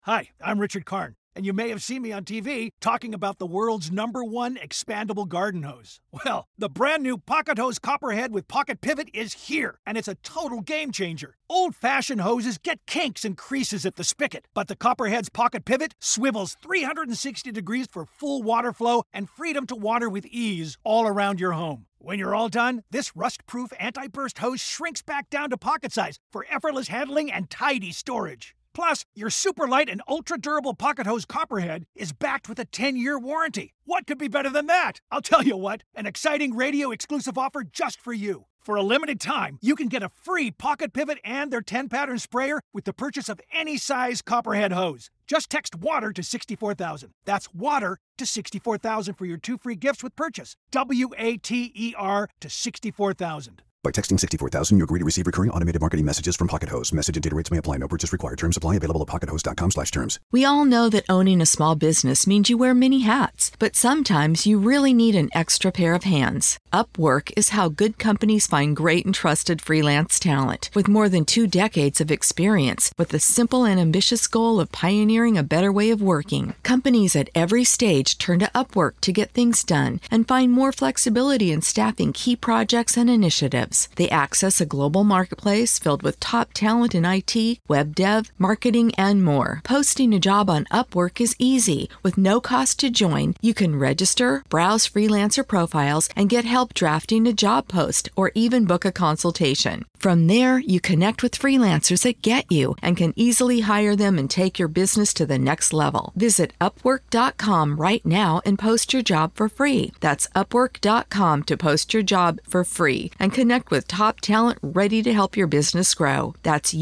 Hi, I'm Richard Karn, and you may have seen me on TV talking about the world's #1 expandable garden hose. Well, the brand new Pocket Hose Copperhead with Pocket Pivot is here, and it's a total game changer. Old-fashioned hoses get kinks and creases at the spigot, but the Copperhead's Pocket Pivot swivels 360 degrees for full water flow and freedom to water with ease all around your home. When you're all done, this rust-proof anti-burst hose shrinks back down to pocket size for effortless handling and tidy storage. Plus, your super light and ultra-durable Pocket Hose Copperhead is backed with a 10-year warranty. What could be better than that? I'll tell you what, an exciting radio-exclusive offer just for you. For a limited time, you can get a free Pocket Pivot and their 10-pattern sprayer with the purchase of any size Copperhead hose. Just text WATER to 64,000. That's WATER to 64,000 for your 2 free gifts with purchase. WATER to 64,000. By texting 64,000, you agree to receive recurring automated marketing messages from Pocket Hose. Message and data rates may apply. No purchase required. Terms apply. Available at pockethose.com/terms. We all know that owning a small business means you wear many hats, but sometimes you really need an extra pair of hands. Upwork is how good companies find great and trusted freelance talent. With more than 2 decades of experience, with the simple and ambitious goal of pioneering a better way of working, companies at every stage turn to Upwork to get things done and find more flexibility in staffing key projects and initiatives. They access a global marketplace filled with top talent in IT, web dev, marketing, and more. Posting a job on Upwork is easy. With no cost to join, you can register, browse freelancer profiles, and get help drafting a job post or even book a consultation. From there, you connect with freelancers that get you and can easily hire them and take your business to the next level. Visit Upwork.com right now and post your job for free. That's Upwork.com to post your job for free and connect with top talent ready to help your business grow. That's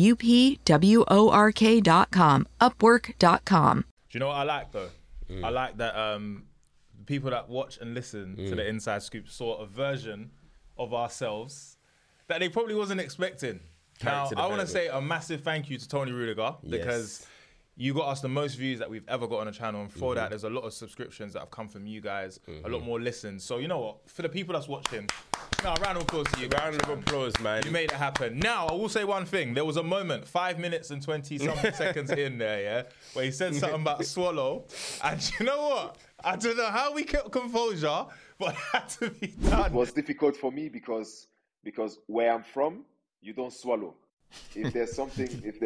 UPWORK.com, Upwork.com. Do you know what I like though? I like that people that watch and listen to the Inside Scoop saw a version of ourselves that they probably wasn't expecting. Now, I want to say a massive thank you to Tony Rudiger because you got us the most views that we've ever got on the channel, and for that, there's a lot of subscriptions that have come from you guys, a lot more listens. So you know what? For the people that's watching, no, round of applause to you. Round of applause, man. You made it happen. Now, I will say one thing. There was a moment, 5 minutes and 20-something seconds in there, yeah, where he said something about swallow, and you know what? I don't know how we kept composure, but it had to be done. It was difficult for me because where I'm from, you don't swallow. If there's something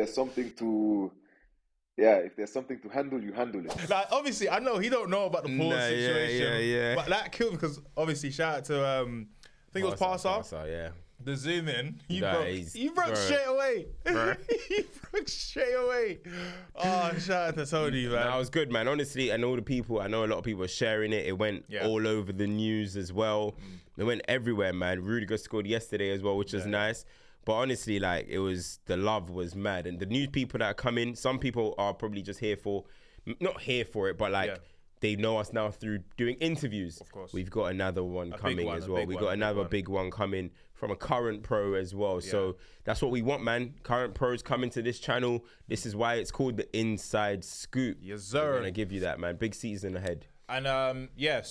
to handle, you handle it. Like, obviously, I know he don't know about the pause situation. Yeah. But that killed me because, obviously, shout out to, I think it was Parsa. Yeah. The zoom in. You broke bro. straight away. You broke straight away. Oh, shout out to Tony, man. That was good, man. Honestly, and all the people, I know a lot of people are sharing it. It went all over the news as well. It went everywhere, man. Rudiger scored yesterday as well, which was nice. But honestly, like, the love was mad. And the new people that are coming, some people are probably just not here for it, but like, they know us now through doing interviews. Of course. We've got another one coming as well. We've got another big one coming from a current pro as well. Yeah. So that's what we want, man. Current pros coming to this channel. This is why it's called the Inside Scoop. Yes, sir. We're going to give you that, man. Big season ahead. And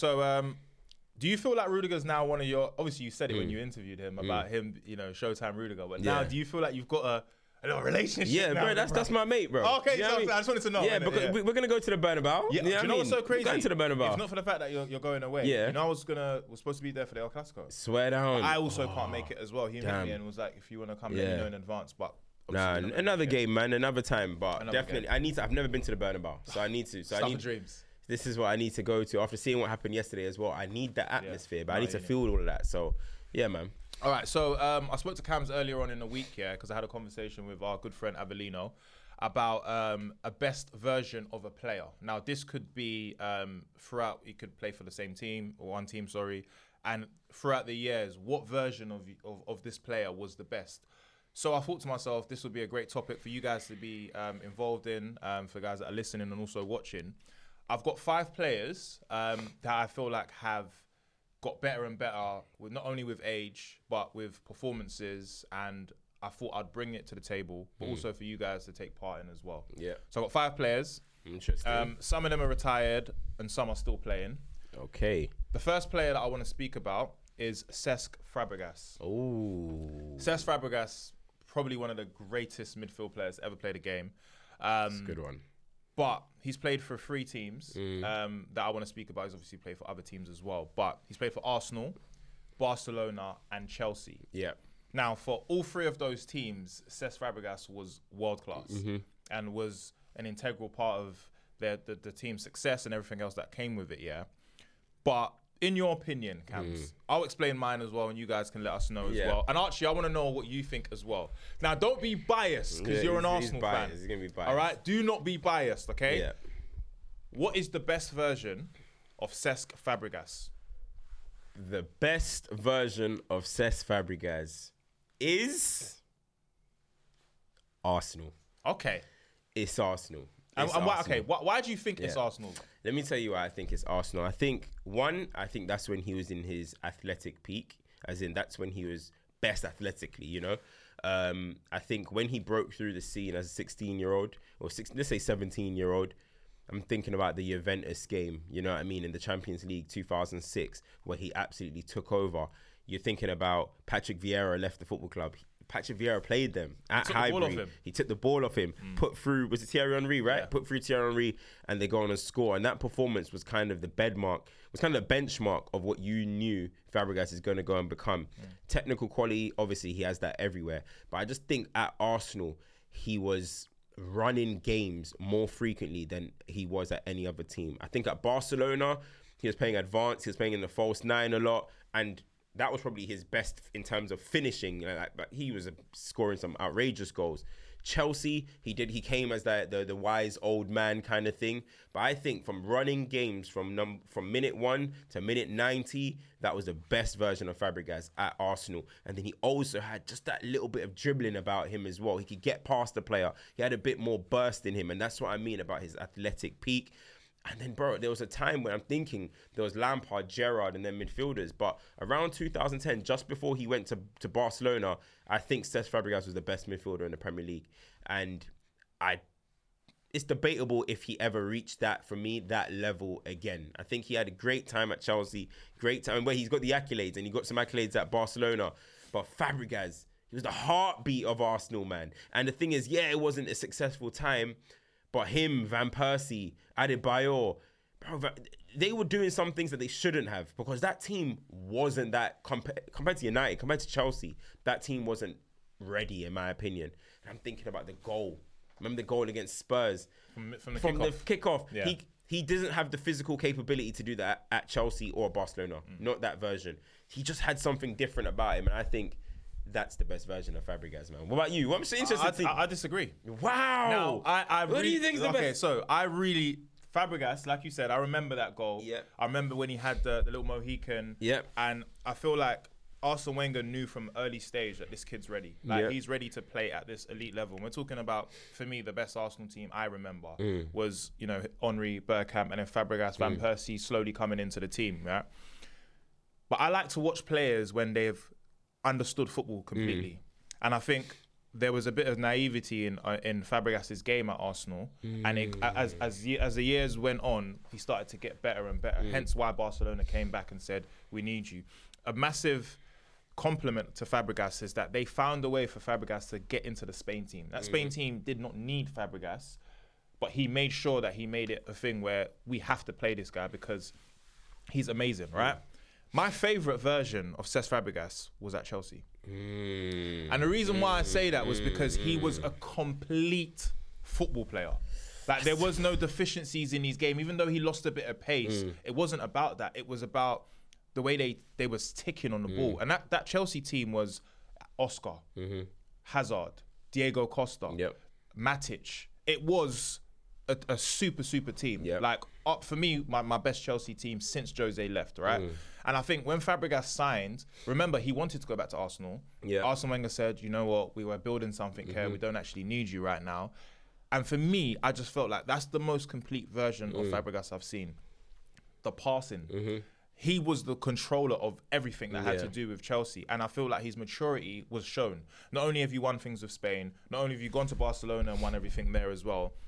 do you feel like Rudiger's now one of your, obviously you said it when you interviewed him about him, Showtime Rudiger, but now do you feel like you've got a little relationship? Yeah, now, bro, that's my mate, bro. Okay, so I just wanted to know. Yeah, because we're going to go to the Bernabeu. Yeah, do you know what's so crazy? We're going to the Bernabeu. If not for the fact that you're going away. Yeah. You know, I was supposed to be there for the El Clasico. Swear down. But I also can't make it as well. He met me and was like, if you want to come, let me know in advance. But nah, another game, man, another time. But definitely, I've never been to the Bernabeu, so I need to. So I need dreams. This is what I need to go to after seeing what happened yesterday as well. I need that atmosphere, but I need to feel all of that. So, yeah, man. All right, so I spoke to Cams earlier on in the week, because I had a conversation with our good friend Avellino about a best version of a player. Now, this could be throughout, he could play for the same team, or one team, sorry, and throughout the years, what version of this player was the best? So I thought to myself, this would be a great topic for you guys to be involved in, for guys that are listening and also watching. I've got 5 players that I feel like have got better and better, with not only with age, but with performances, and I thought I'd bring it to the table, but also for you guys to take part in as well. Yeah. So I've got 5 players. Interesting. Some of them are retired and some are still playing. Okay. The first player that I want to speak about is Cesc Fabregas. Oh. Cesc Fabregas, probably one of the greatest midfield players to ever play the game. That's a good one. But he's played for 3 teams that I want to speak about. He's obviously played for other teams as well. But he's played for Arsenal, Barcelona, and Chelsea. Yeah. Now, for all 3 of those teams, Cesc Fabregas was world class and was an integral part of the team's success and everything else that came with it, yeah? But in your opinion, Cams, I'll explain mine as well, and you guys can let us know as well. And Archie, I want to know what you think as well. Now, don't be biased, because you're an Arsenal fan. He's going to be biased. All right? Do not be biased, okay? Yeah. What is the best version of Cesc Fabregas? The best version of Cesc Fabregas is Arsenal. Okay. It's Arsenal. And why do you think it's Arsenal? Let me tell you why I think it's Arsenal. I think that's when he was in his athletic peak, as in that's when he was best athletically, you know. I think when he broke through the scene as a 16-year-old, or let's say 17-year-old, I'm thinking about the Juventus game, you know what I mean, in the Champions League 2006, where he absolutely took over. You're thinking about Patrick Vieira left the football club. Patrick Vieira played them at Highbury. He took the ball off him, put through, was it Thierry Henry, right? Yeah. Put through Thierry Henry, and they go on and score. And that performance was kind of the benchmark of what you knew Fabregas is going to go and become. Technical quality, obviously, he has that everywhere. But I just think at Arsenal, he was running games more frequently than he was at any other team. I think at Barcelona, he was playing advanced, he was playing in the false 9 a lot, and that was probably his best in terms of finishing. He was scoring some outrageous goals. Chelsea, he came as the wise old man kind of thing. But I think from running games from minute 1 to minute 90, that was the best version of Fabregas at Arsenal. And then he also had just that little bit of dribbling about him as well. He could get past the player. He had a bit more burst in him. And that's what I mean about his athletic peak. And then, bro, there was a time when I'm thinking there was Lampard, Gerrard, and then midfielders. But around 2010, just before he went to Barcelona, I think Cesc Fabregas was the best midfielder in the Premier League. And it's debatable if he ever reached that, for me, that level again. I think he had a great time at Chelsea, great time where he's got the accolades, and he got some accolades at Barcelona. But Fabregas, he was the heartbeat of Arsenal, man. And the thing is, it wasn't a successful time, but him, Van Persie, Adebayor, bro, they were doing some things that they shouldn't have, because that team wasn't that, compared to United, compared to Chelsea, that team wasn't ready, in my opinion. And I'm thinking about the goal. Remember the goal against Spurs? From the kickoff. Yeah. He doesn't have the physical capability to do that at Chelsea or Barcelona. Not that version. He just had something different about him, and I think that's the best version of Fabregas, man. What about you? I'm so interested. I disagree. Wow. Now, what do you think is the best? Okay, so Fabregas, like you said, I remember that goal. Yeah. I remember when he had the little Mohican. Yeah. And I feel like Arsene Wenger knew from early stage that this kid's ready. He's ready to play at this elite level. And we're talking about, for me, the best Arsenal team I remember was, Henry, Bergkamp, and then Fabregas, Van Persie slowly coming into the team, right? But I like to watch players when they've understood football completely. And I think there was a bit of naivety in Fabregas' game at Arsenal. And as the years went on, he started to get better and better. Hence why Barcelona came back and said, we need you. A massive compliment to Fabregas is that they found a way for Fabregas to get into the Spain team. That Spain team did not need Fabregas, but he made sure that he made it a thing where we have to play this guy because he's amazing, right? My favourite version of Cesc Fabregas was at Chelsea. And the reason why I say that was because he was a complete football player. Like, there was no deficiencies in his game. Even though he lost a bit of pace, it wasn't about that. It was about the way they was ticking on the ball. And that Chelsea team was Oscar, Hazard, Diego Costa, Matic. It was a super team. Like, for me, my best Chelsea team since Jose left, right? And I think when Fabregas signed, remember, he wanted to go back to Arsenal. Arsene Wenger said, you know what, we were building something here. We don't actually need you right now. And for me, I just felt like that's the most complete version of Fabregas I've seen. The passing. He was the controller of everything that had to do with Chelsea. And I feel like his maturity was shown. Not only have you won things with Spain, not only have you gone to Barcelona and won everything there as well,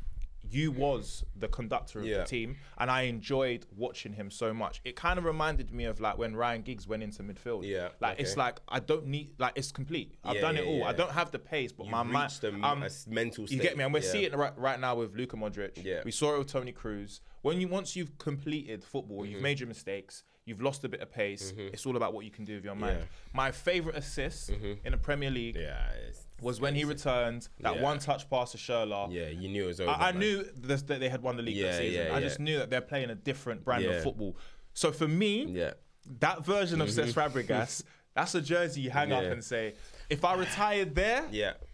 you was the conductor of the team, and I enjoyed watching him so much. It kind of reminded me of like when Ryan Giggs went into midfield. Yeah, like it's like I don't need it's complete. I've done it all. I don't have the pace, but my mind, mental state. You get me? And we're seeing it right now with Luka Modric. Yeah, we saw it with Toni Kroos. Once you've completed football, you've made your mistakes. You've lost a bit of pace. It's all about what you can do with your mind. My favourite assist in the Premier League was when he returned that one-touch pass to Schürrle. Yeah, you knew it was over. I knew that they had won the league that season. I just knew that they're playing a different brand of football. So for me, that version of Cesc Fabregas, that's a jersey you hang up and say, if I retired there,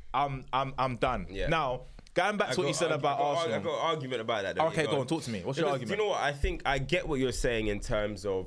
I'm done. Yeah. Now, going back to what you said about Arsenal. I've got an argument about that. Okay, go on, talk to me. What's your argument? Do you know what? I think I get what you're saying in terms of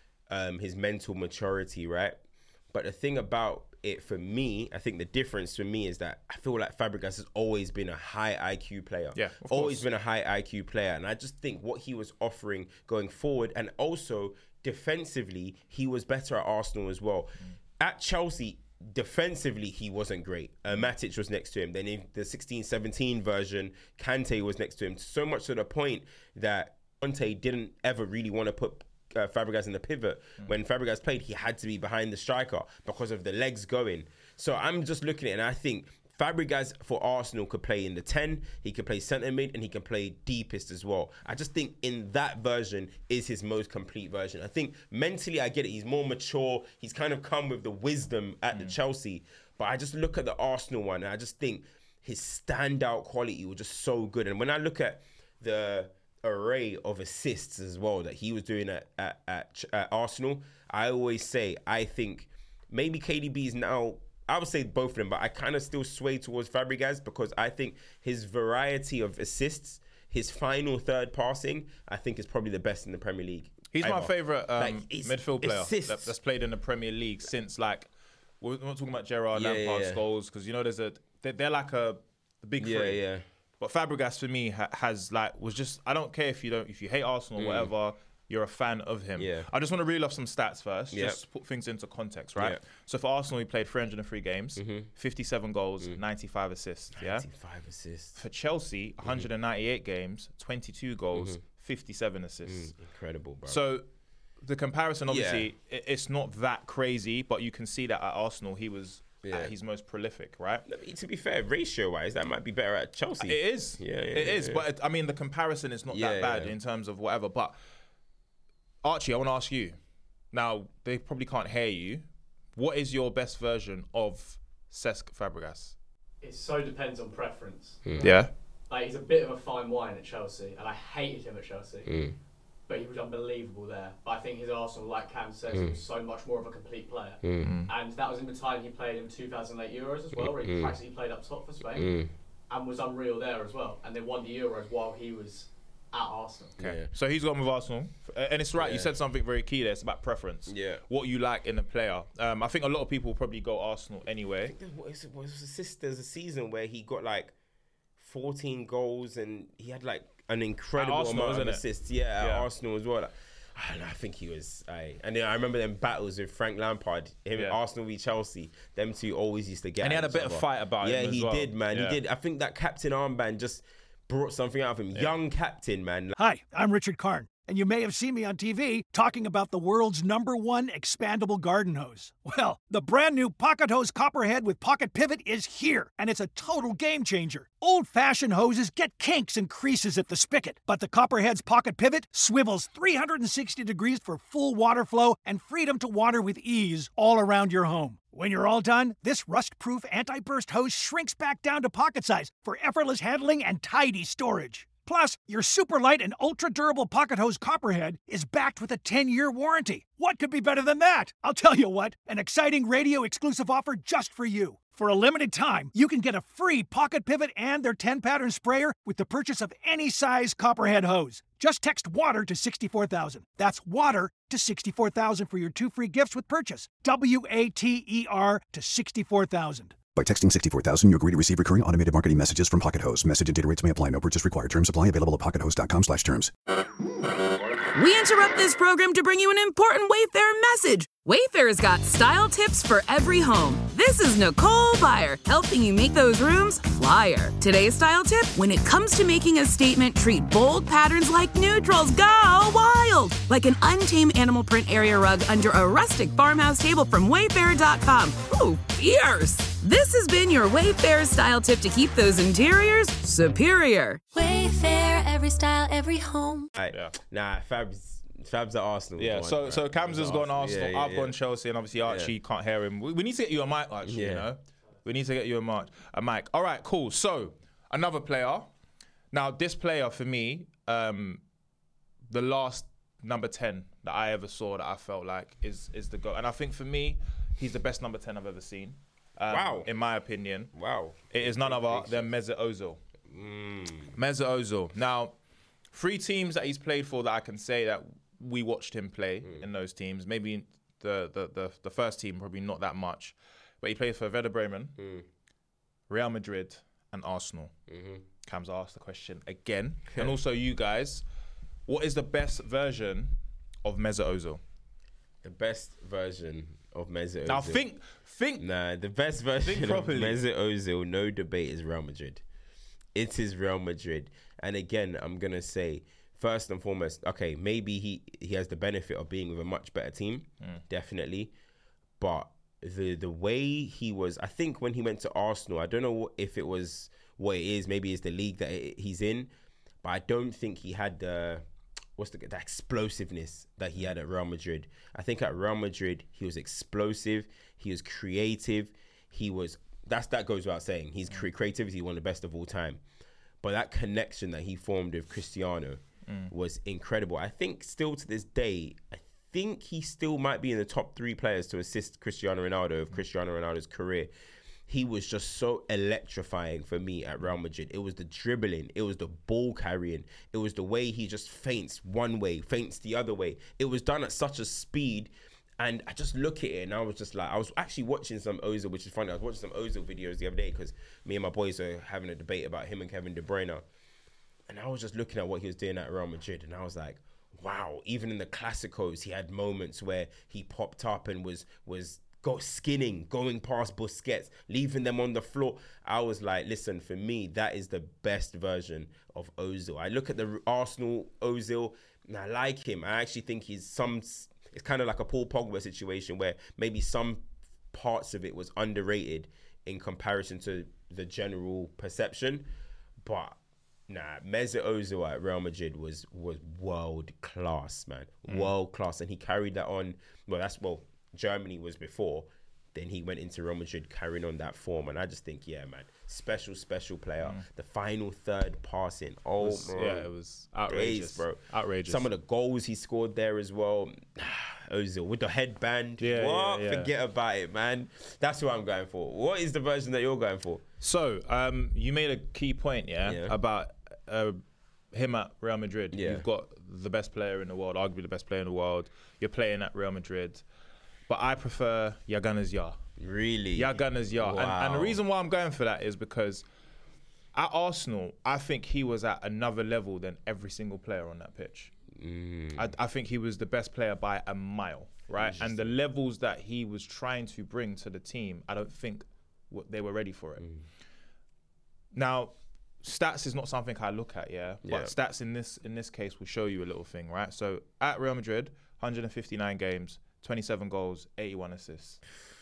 his mental maturity, right? But the thing about it for me, I think the difference for me is that I feel like Fabregas has always been a high IQ player. Yeah, always been a high IQ player. And I just think what he was offering going forward, and also defensively, he was better at Arsenal as well. At Chelsea, defensively, he wasn't great. Matic was next to him. Then in the 16-17 version, Kante was next to him. So much to the point that Conte didn't ever really want to put Fabregas in the pivot. When Fabregas played, he had to be behind the striker because of the legs going. So I'm just looking at it, and I think Fabregas for Arsenal could play in the 10, he could play centre mid, and he can play deepest as well. I just think in that version is his most complete version. I think mentally, I get it. He's more mature. He's kind of come with the wisdom at the Chelsea. But I just look at the Arsenal one, and I just think his standout quality was just so good. And when I look at the array of assists as well that he was doing at Arsenal, I always say, I think maybe KDB is now, I would say both of them, but I kind of still sway towards Fabregas because I think his variety of assists, his final third passing, I think is probably the best in the Premier League. He's my favourite midfield player that's played in the Premier League since, like, we're not talking about Gerrard, Lampard, Scholes, because you know they're like the big three. Yeah. But Fabregas for me was just, I don't care if you hate Arsenal or whatever, you're a fan of him. Yeah. I just want to reel off some stats first, just to put things into context, right? Yeah. So for Arsenal, he played 303 games, 57 goals, 95 assists. 95 assists. For Chelsea, 198 games, 22 goals, 57 assists. Incredible, bro. So the comparison, obviously, it's not that crazy, but you can see that at Arsenal, he was at his most prolific, right? To be fair, ratio-wise, that might be better at Chelsea. It is. It is. But, I mean, the comparison is not that bad in terms of whatever. But, Archie, I want to ask you. Now, they probably can't hear you. What is your best version of Cesc Fabregas? It so depends on preference. Yeah. Like, he's a bit of a fine wine at Chelsea, and I hated him at Chelsea. But he was unbelievable there. But I think his Arsenal, like Cam says, was so much more of a complete player. And that was in the time he played in 2008 Euros as well, where he practically played up top for Spain and was unreal there as well. And they won the Euros while he was at Arsenal. Okay. Yeah. So he's gone with Arsenal. And it's right, you said something very key there. It's about preference. Yeah. What you like in a player. I think a lot of people probably go Arsenal anyway. I think there's a season where he got like 14 goals and he had like an incredible amount of assists. At Arsenal as well. I think he was. And then I remember them battles with Frank Lampard, Arsenal v Chelsea. Them two always used to get. And he had a bit of fight about him. Yeah, he did, man. He did. I think that captain armband just brought something out of him. Young captain, man. Hi, I'm Richard Karn, and you may have seen me on TV talking about the world's #1 expandable garden hose. Well, the brand new Pocket Hose Copperhead with Pocket Pivot is here, and it's a total game changer. Old-fashioned hoses get kinks and creases at the spigot, but the Copperhead's Pocket Pivot swivels 360 degrees for full water flow and freedom to water with ease all around your home. When you're all done, this rust-proof anti-burst hose shrinks back down to pocket size for effortless handling and tidy storage. Plus, your super light and ultra-durable Pocket Hose Copperhead is backed with a 10-year warranty. What could be better than that? I'll tell you what, an exciting radio-exclusive offer just for you. For a limited time, you can get a free Pocket Pivot and their 10-pattern sprayer with the purchase of any size Copperhead hose. Just text WATER to 64,000. That's WATER to 64,000 for your 2 free gifts with purchase. WATER to 64,000. By texting 64,000, you agree to receive recurring automated marketing messages from Pocket Hose. Message and data rates may apply. No purchase required. Terms apply. Available at pockethose.com/terms. We interrupt this program to bring you an important Wayfair message. Wayfair's got style tips for every home. This is Nicole Byer, helping you make those rooms flyer. Today's style tip: when it comes to making a statement, treat bold patterns like neutrals. Go wild! Like an untamed animal print area rug under a rustic farmhouse table from Wayfair.com. Ooh, fierce! This has been your Wayfair style tip to keep those interiors superior. Wayfair, every style, every home. Nah, Fab's at Arsenal. Yeah, so Cam's has gone Arsenal, I've gone Chelsea, and obviously Archie can't hear him. We need to get you a mic, actually, you know? We need to get you a mic. All right, cool. So, another player. Now, this player, for me, the last number 10 that I ever saw that I felt like is the GOAT. And I think, for me, he's the best number 10 I've ever seen. Wow. In my opinion. Wow. It is none other than Mesut Ozil. Mesut Ozil. Now, 3 teams that he's played for that I can say that we watched him play in those teams. Maybe the first team, probably not that much. But he played for Werder Bremen, Real Madrid, and Arsenal. Cam's asked the question again. And also you guys, what is the best version of Mesut Ozil? The best version of Mesut Ozil. Now think. Nah, the best version of Mesut Ozil, no debate, is Real Madrid. It is Real Madrid. And again, I'm going to say, first and foremost, okay, maybe he has the benefit of being with a much better team, definitely. But the way he was, I think when he went to Arsenal, I don't know if it was what it is, maybe it's the league that he's in, but I don't think he had the explosiveness that he had at Real Madrid. I think at Real Madrid, he was explosive, he was creative, that goes without saying. His creativity, one of the best of all time. But that connection that he formed with Cristiano was incredible. I think still to this day, I think he still might be in the top 3 players to assist Cristiano Ronaldo of Cristiano Ronaldo's career. He was just so electrifying for me at Real Madrid. It was the dribbling, it was the ball carrying, it was the way he just feints one way, feints the other way. It was done at such a speed. And I just look at it and I was just like, I was actually watching some Ozil, which is funny. I was watching some Ozil videos the other day because me and my boys are having a debate about him and Kevin De Bruyne. And I was just looking at what he was doing at Real Madrid and I was like, wow, even in the Clásicos, he had moments where he popped up and was skinning, going past Busquets, leaving them on the floor. I was like, listen, for me, that is the best version of Ozil. I look at the Arsenal Ozil and I like him. I actually think it's kind of like a Paul Pogba situation where maybe some parts of it was underrated in comparison to the general perception. But Mesut Ozil at Real Madrid was world class, man. World class. And he carried that on. Germany was before. Then he went into Real Madrid carrying on that form. And I just think, special player. The final third passing. It was outrageous. Bro. Outrageous. Some of the goals he scored there as well. Ozil with the headband. Forget about it, man. That's who I'm going for. What is the version that you're going for? So, you made a key point, about him at Real Madrid. You've got the best player in the world, arguably the best player in the world. You're playing at Real Madrid. But I prefer Yaganaz Yar. Really? Yaganaz Yar. Wow. And the reason why I'm going for that is because at Arsenal, I think he was at another level than every single player on that pitch. I think he was the best player by a mile, right? And the levels that he was trying to bring to the team, I don't think they were ready for it. Now, stats is not something I look at, but stats in this case will show you a little thing, right? So at Real Madrid, 159 games, 27 goals, 81 assists.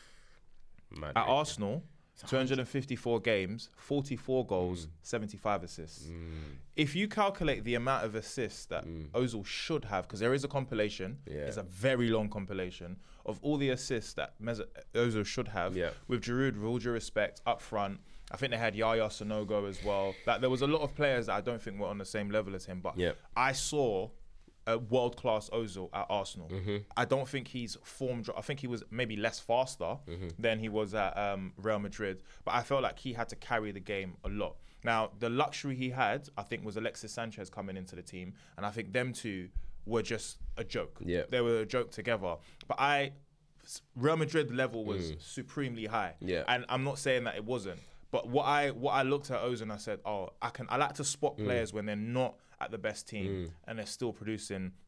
At Arsenal, 254 games, 44 goals, 75 assists. If you calculate the amount of assists that Ozil should have, because there is a compilation, it's a very long compilation of all the assists that Ozil should have, with Giroud, with all due respect, up front. I think they had Yaya Sanogo as well. Like, there was a lot of players that I don't think were on the same level as him, but I saw a world-class Ozil at Arsenal. I don't think he's I think he was maybe less faster than he was at Real Madrid, but I felt like he had to carry the game a lot. Now, the luxury he had, I think, was Alexis Sanchez coming into the team, and I think them two were just a joke. They were a joke together. But Real Madrid level was supremely high, and I'm not saying that it wasn't. But what I looked at Ozil and I said, I like to spot players when they're not at the best team and they're still producing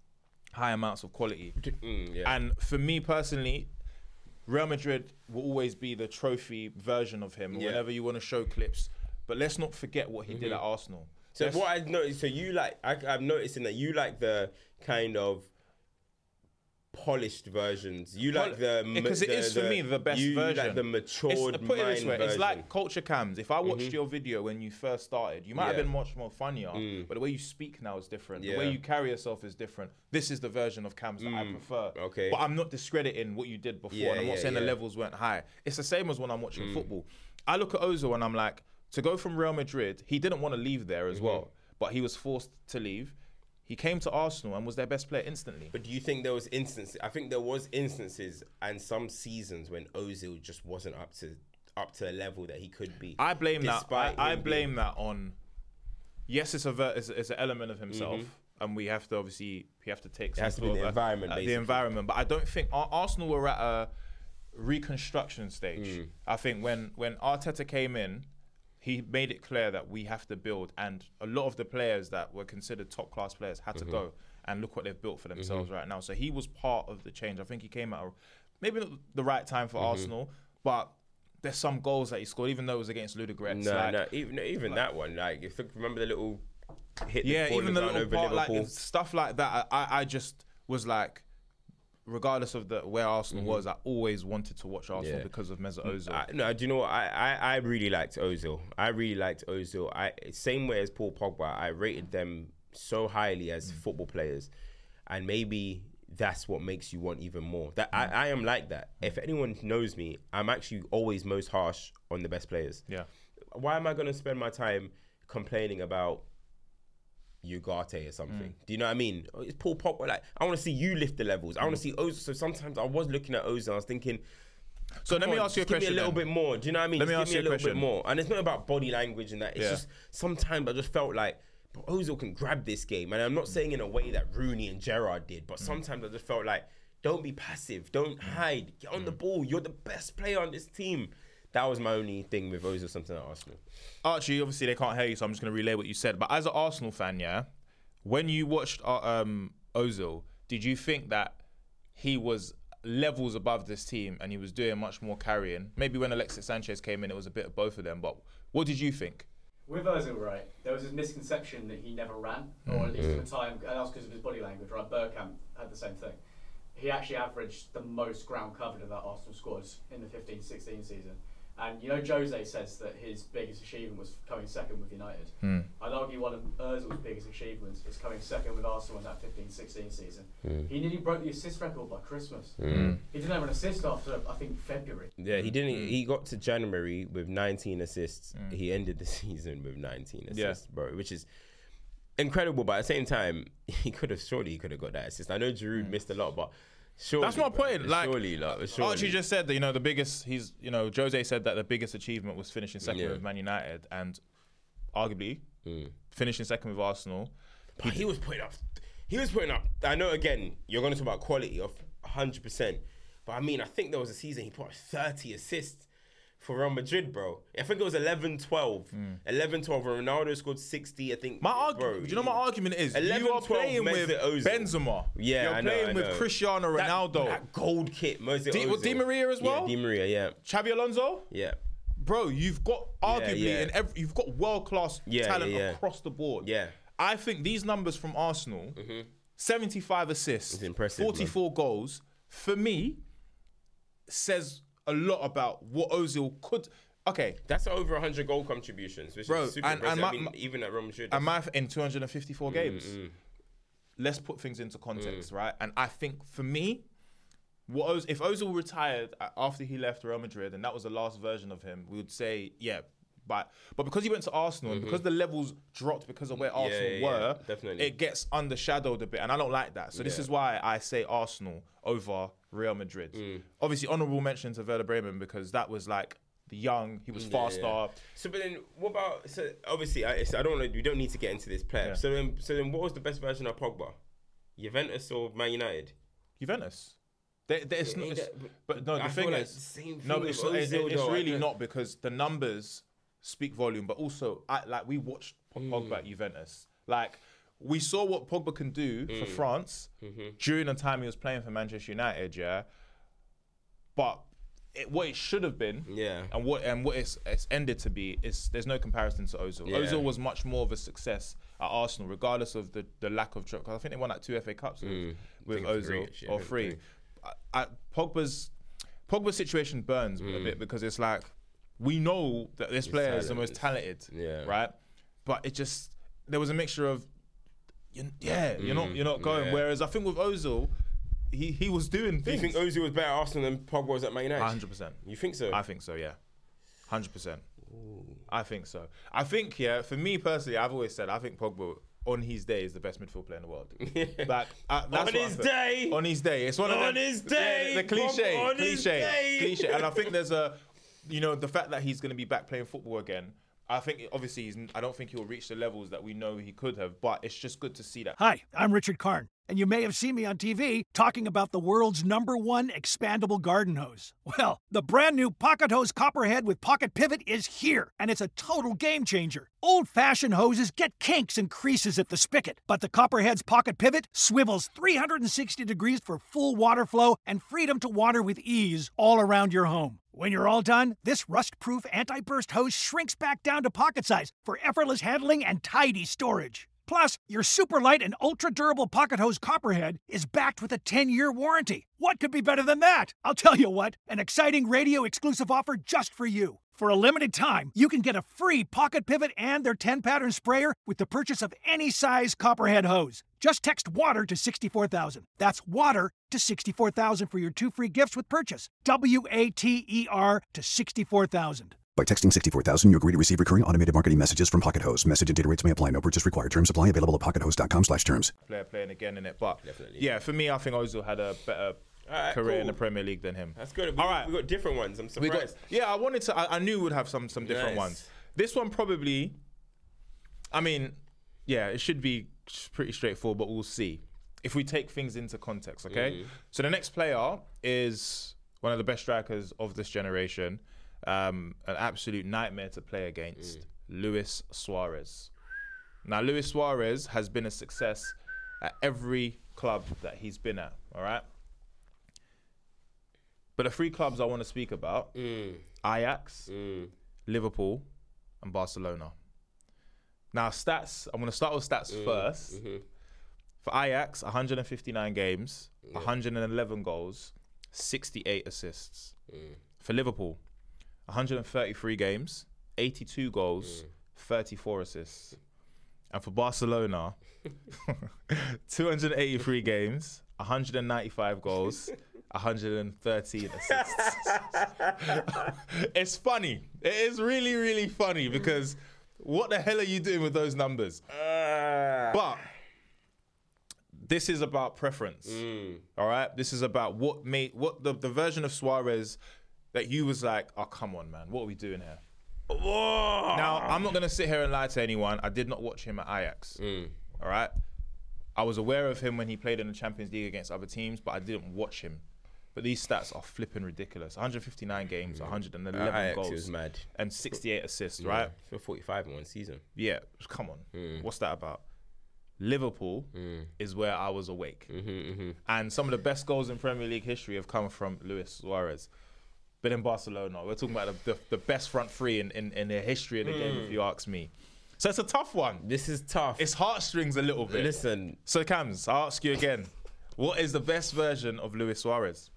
high amounts of quality. And for me personally, Real Madrid will always be the trophy version of him whenever you want to show clips. But let's not forget what he did at Arsenal. So what I've noticed, so you like, I'm noticing that you like the kind of polished versions. You like because it is for me the best version. You like the matured put it this way, version. it's like Culture Cams. If I watched your video when you first started, you might have been much more funnier, but the way you speak now is different. The way you carry yourself is different. This is the version of Cams that I prefer. Okay. But I'm not discrediting what you did before, and I'm not saying the levels weren't high. It's the same as when I'm watching football. I look at Ozil and I'm like, to go from Real Madrid, he didn't want to leave there as well, but he was forced to leave. He came to Arsenal and was their best player instantly. But do you think there was instances? I think there was instances and some seasons when Ozil just wasn't up to a level that he could be. I blame that. I blame that on. Yes, it's an element of himself, and we have to take. It has to be the environment, basically. The environment, but I don't think Arsenal were at a reconstruction stage. I think when Arteta came in, he made it clear that we have to build, and a lot of the players that were considered top class players had to go, and look what they've built for themselves right now. So he was part of the change. I think he came at maybe not the right time for Arsenal, but there's some goals that he scored, even though it was against Ludogorets. No, even that one. Like, if you remember the little hit, even the little part, like stuff like that. I just was like, regardless of where Arsenal was, I always wanted to watch Arsenal because of Mesut Ozil. Do you know what? I really liked Ozil. Same way as Paul Pogba, I rated them so highly as football players. And maybe that's what makes you want even more. That I am like that. If anyone knows me, I'm actually always most harsh on the best players. Yeah. Why am I going to spend my time complaining about Ugarte or something? Do you know what I mean? It's Paul Pogba. Like, I want to see you lift the levels. I want to see Ozil. So sometimes I was looking at Ozil, I was thinking, so let me ask you a question. Give me a little bit more. Do you know what I mean? Let me ask you a little bit more. And it's not about body language and that. It's just sometimes I just felt like, but Ozil can grab this game. And I'm not saying in a way that Rooney and Gerrard did, but sometimes I just felt like, don't be passive. Don't hide. Get on the ball. You're the best player on this team. That was my only thing with Ozil, something at Arsenal. Archie, obviously they can't hear you, so I'm just going to relay what you said. But as an Arsenal fan, when you watched Ozil, did you think that he was levels above this team and he was doing much more carrying? Maybe when Alexis Sanchez came in, it was a bit of both of them. But what did you think? With Ozil, right, there was this misconception that he never ran, or at least at the time, and that was because of his body language, right? Bergkamp had the same thing. He actually averaged the most ground covered of that Arsenal squad in the 15-16 season. And you know, Jose says that his biggest achievement was coming second with United. I'd argue one of Ozil's biggest achievements was coming second with Arsenal in that 15-16 season. He nearly broke the assist record by Christmas. He didn't have an assist after, I think, February. Yeah, he didn't. He got to January with 19 assists. He ended the season with 19 assists, bro, which is incredible. But at the same time, he could have got that assist. I know Giroud missed a lot, but surely, that's my point. Surely. Archie just said that, the biggest, Jose said that the biggest achievement was finishing second with Man United, and arguably finishing second with Arsenal. But he was putting up. I know, again, you're going to talk about quality of 100%, but I mean, I think there was a season he put up 30 assists for Real Madrid, bro. I think it was 11-12. 11-12, Ronaldo scored 60, I think. Do you know my argument is? 11, you are playing with Benzema. Yeah, You're playing with Cristiano Ronaldo. That gold kit, Mesut Ozil. Di Maria as well? Yeah, Di Maria, yeah. Xabi Alonso? Yeah. Bro, you've got arguably, you've got world-class talent across the board. Yeah. I think these numbers from Arsenal, 75 assists, it's impressive, 44 goals, for me, says a lot about what Ozil could. Okay, that's over 100 goal contributions, which is super impressive. Even at Real Madrid, in 254 games. Let's put things into context, right? And I think for me, if Ozil retired after he left Real Madrid, and that was the last version of him, we would say, but because he went to Arsenal, and because the levels dropped because of where Arsenal were, definitely, it gets undershadowed a bit, and I don't like that. So this is why I say Arsenal over Real Madrid. Obviously, honourable mention to Werder Bremen, because that was like the young, he was faster. So, but then what about? So obviously, I don't know. We don't need to get into this play. So then, what was the best version of Pogba? Juventus or Man United? Juventus. The thing is, it's really not, because the numbers speak volume, but also we watched Pogba at Juventus. Like, we saw what Pogba can do for France during the time he was playing for Manchester United, yeah. But what it should have been, and what it's ended to be is there's no comparison to Ozil. Yeah. Ozil was much more of a success at Arsenal, regardless of the lack of. I think they won like 2 FA Cups with Ozil or 3. Pogba's situation burns a bit because it's like we know that this player is the most talented, right? But it just there was a mixture of you're not going. Yeah. Whereas I think with Ozil, he was doing things. Do you think Ozil was better at Arsenal than Pogba was at Man United? 100%. You think so? I think so, yeah. 100%. I think so. I think, for me personally, I've always said I think Pogba on his day is the best midfield player in the world. Like, on his day. It's one of them. The cliche. And I think there's the fact that he's going to be back playing football again. I think, obviously, I don't think he'll reach the levels that we know he could have, but it's just good to see that. Hi, I'm Richard Karn, and you may have seen me on TV talking about the world's #1 expandable garden hose. Well, the brand new Pocket Hose Copperhead with Pocket Pivot is here, and it's a total game changer. Old-fashioned hoses get kinks and creases at the spigot, but the Copperhead's Pocket Pivot swivels 360 degrees for full water flow and freedom to water with ease all around your home. When you're all done, this rust-proof anti-burst hose shrinks back down to pocket size for effortless handling and tidy storage. Plus, your super light and ultra-durable Pocket Hose Copperhead is backed with a 10-year warranty. What could be better than that? I'll tell you what, an exciting radio-exclusive offer just for you. For a limited time, you can get a free Pocket Pivot and their 10-pattern sprayer with the purchase of any size Copperhead hose. Just text WATER to 64,000. That's WATER to 64,000 for your 2 free gifts with purchase. WATER to 64,000. By texting 64,000, you agree to receive recurring automated marketing messages from Pocket Hose. Message and data rates may apply. No purchase required. Terms apply. Available at pockethose.com/terms. Player playing again in it, but for me, I think Ozil had a better career in the Premier League than him. That's good. We got different ones. I'm surprised. I knew we'd have some different ones. This one probably, it should be pretty straightforward, but we'll see if we take things into context. Okay, so the next player is one of the best strikers of this generation. An absolute nightmare to play against, Luis Suarez. Now, Luis Suarez has been a success at every club that he's been at, all right? But the 3 clubs I want to speak about, Ajax, Liverpool, and Barcelona. Now, stats, I'm going to start with stats first. For Ajax, 159 games, 111 goals, 68 assists. For Liverpool, 133 games, 82 goals, 34 assists. And for Barcelona, 283 games, 195 goals, 113 assists. It's funny. It is really, really funny because what the hell are you doing with those numbers? But this is about preference. All right? This is about what the version of Suarez that you was like, oh, come on, man. What are we doing here? Whoa. Now, I'm not going to sit here and lie to anyone. I did not watch him at Ajax. All right? I was aware of him when he played in the Champions League against other teams, but I didn't watch him. But these stats are flipping ridiculous. 159 games, 111 Ajax goals. Was mad. And 68 assists, right? For 45 in one season. Yeah, come on. What's that about? Liverpool is where I was awake. And some of the best goals in Premier League history have come from Luis Suarez. But in Barcelona, we're talking about the best front 3 in the history of the game, if you ask me. So it's a tough one. This is tough. It's heartstrings a little bit. Listen. So Cams, I'll ask you again. What is the best version of Luis Suarez?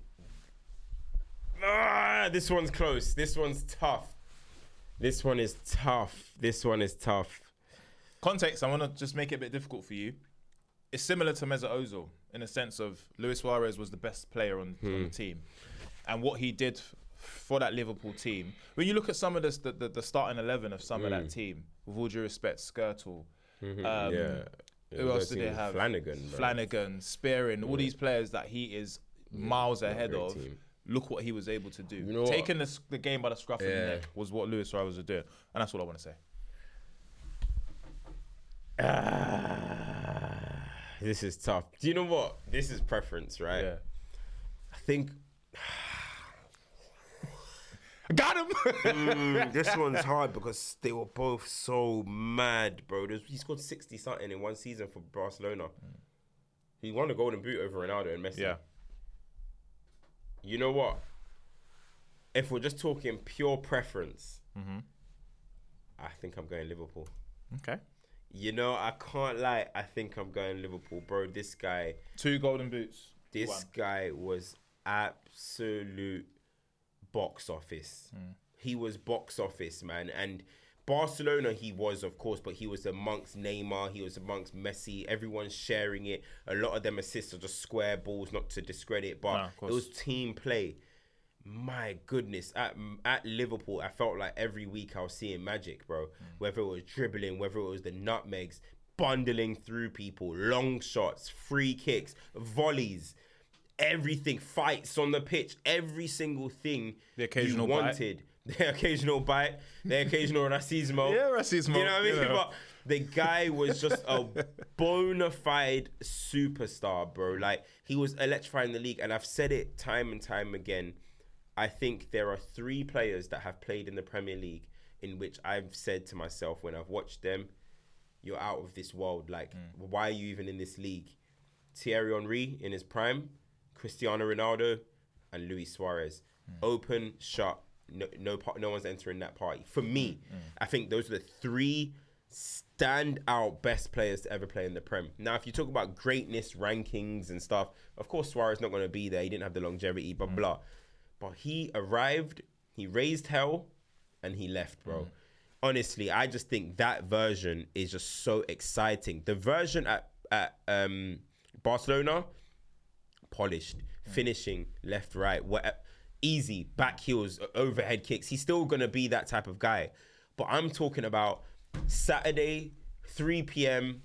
This one's close. This one's tough. This one is tough. Context, I want to just make it a bit difficult for you. It's similar to Mesut Ozil in a sense of Luis Suarez was the best player on the team. And what he did for that Liverpool team, when you look at some of the starting 11 of some of that team, with all due respect, Skirtle, who else did they have? Flanagan, Spearing, all these players that he is miles ahead of. Look what he was able to do. Taking the game by the scruff of the neck was what Luis Suarez was doing. And that's all I want to say. This is tough. Do you know what? This is preference, right? Yeah. I think... Got him. This one's hard because they were both so mad, bro. He scored 60 something in one season for Barcelona. He won the Golden Boot over Ronaldo and Messi. Yeah. You know what? If we're just talking pure preference, I think I'm going Liverpool. Okay. You know, I can't lie. I think I'm going Liverpool, bro. This guy. 2 Golden Boots. This guy was absolute box office. He was box office, man. And Barcelona, he was, of course, but he was amongst Neymar. He was amongst Messi. Everyone's sharing it. A lot of them assists are just square balls, not to discredit, but it was team play. My goodness, at Liverpool, I felt like every week I was seeing magic, bro. Whether it was dribbling, whether it was the nutmegs, bundling through people, long shots, free kicks, volleys, everything, fights on the pitch, every single thing the occasional you wanted. The occasional bite, the occasional racismo. Yeah, racismo. You know what I mean? You know. But the guy was just a bona fide superstar, bro. Like, he was electrifying the league, and I've said it time and time again. I think there are 3 players that have played in the Premier League in which I've said to myself when I've watched them, you're out of this world. Like, why are you even in this league? Thierry Henry in his prime, Cristiano Ronaldo, and Luis Suarez. Open, shut, no one's entering that party. For me, I think those are the 3 standout best players to ever play in the Prem. Now, if you talk about greatness rankings and stuff, of course Suarez not going to be there. He didn't have the longevity, blah, blah. But he arrived, he raised hell, and he left, bro. Honestly, I just think that version is just so exciting. The version at Barcelona, polished, finishing, left, right, easy, back heels, overhead kicks. He's still going to be that type of guy. But I'm talking about Saturday, 3 p.m.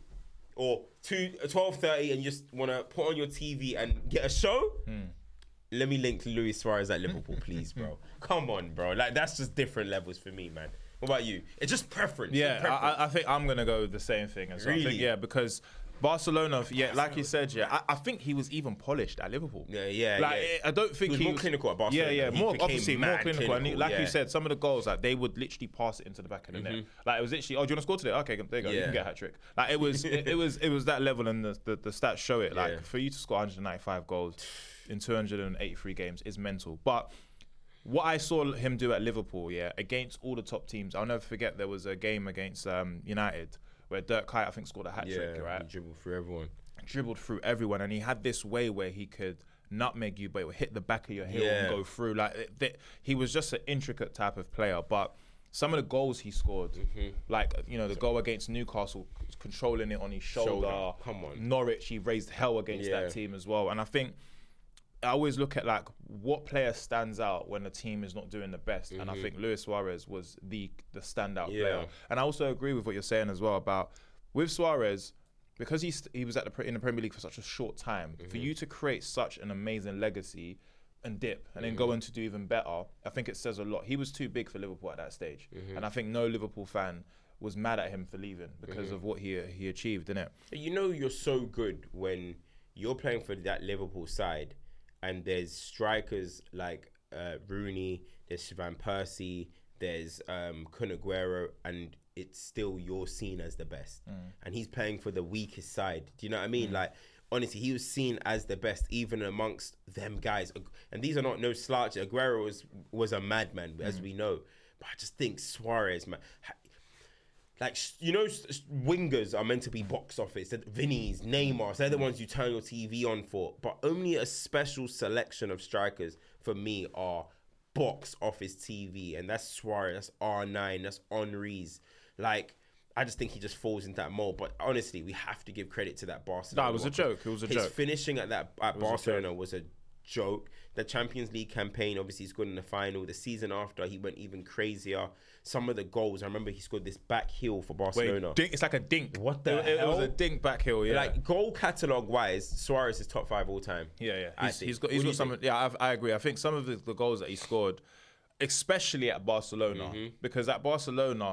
or 12:30 and you just want to put on your TV and get a show. Let me link Luis Suarez at Liverpool, please, bro. Come on, bro. Like, that's just different levels for me, man. What about you? It's just preference. Yeah, I think I'm going to go with the same thing as well. Really? I think, yeah, because Barcelona, yeah, like you said, yeah, I think he was even polished at Liverpool. Yeah. I don't think he was more clinical at Barcelona. Yeah, more clinical. And like yeah. you said, some of the goals, like they would literally pass it into the back of the net. Like it was literally, oh, do you want to score today? Okay, there you go. You can get a hat trick. Like it was, it was that level, and the stats show it. Like for you to score 195 goals in 283 games is mental. But what I saw him do at Liverpool, against all the top teams, I'll never forget. There was a game against United where Dirk Kuyt, I think, scored a hat trick, right? He dribbled through everyone. And he had this way where he could nutmeg you, but it would hit the back of your heel and go through. Like he was just an intricate type of player. But some of the goals he scored, like, you know, the goal against Newcastle, controlling it on his shoulder. Come on. Norwich, he raised hell against that team as well. And I think I always look at like what player stands out when the team is not doing the best, and I think Luis Suarez was the standout player. And I also agree with what you're saying as well about with Suarez, because he was in the Premier League for such a short time. For you to create such an amazing legacy and dip, and then go on to do even better, I think it says a lot. He was too big for Liverpool at that stage, and I think no Liverpool fan was mad at him for leaving because of what he achieved, didn't it? You know, you're so good when you're playing for that Liverpool side. And there's strikers like Rooney, there's Van Persie, there's Kun Aguero, and it's still you're seen as the best. And he's playing for the weakest side. Do you know what I mean? Like, honestly, he was seen as the best even amongst them guys. And these are not no slouch. Aguero was a madman, as we know. But I just think Suarez, man. Like, you know, wingers are meant to be box office. Vinny's, Neymar, they're the ones you turn your TV on for. But only a special selection of strikers, for me, are box office TV. And that's Suarez, that's R9, that's Henry's. Like, I just think he just falls into that mold. But honestly, we have to give credit to that Barcelona. No, it was a joke. It was a joke. His finishing at Barcelona was a joke. The Champions League campaign, obviously, he scored in the final. The season after, he went even crazier. Some of the goals, I remember he scored this back heel for Barcelona. Wait, it's like a dink. What the hell? It was a dink back heel, yeah. Like, goal catalogue wise, Suarez is top 5 all time. Yeah. He's got some. Yeah, I agree. I think some of the goals that he scored, especially at Barcelona, because at Barcelona,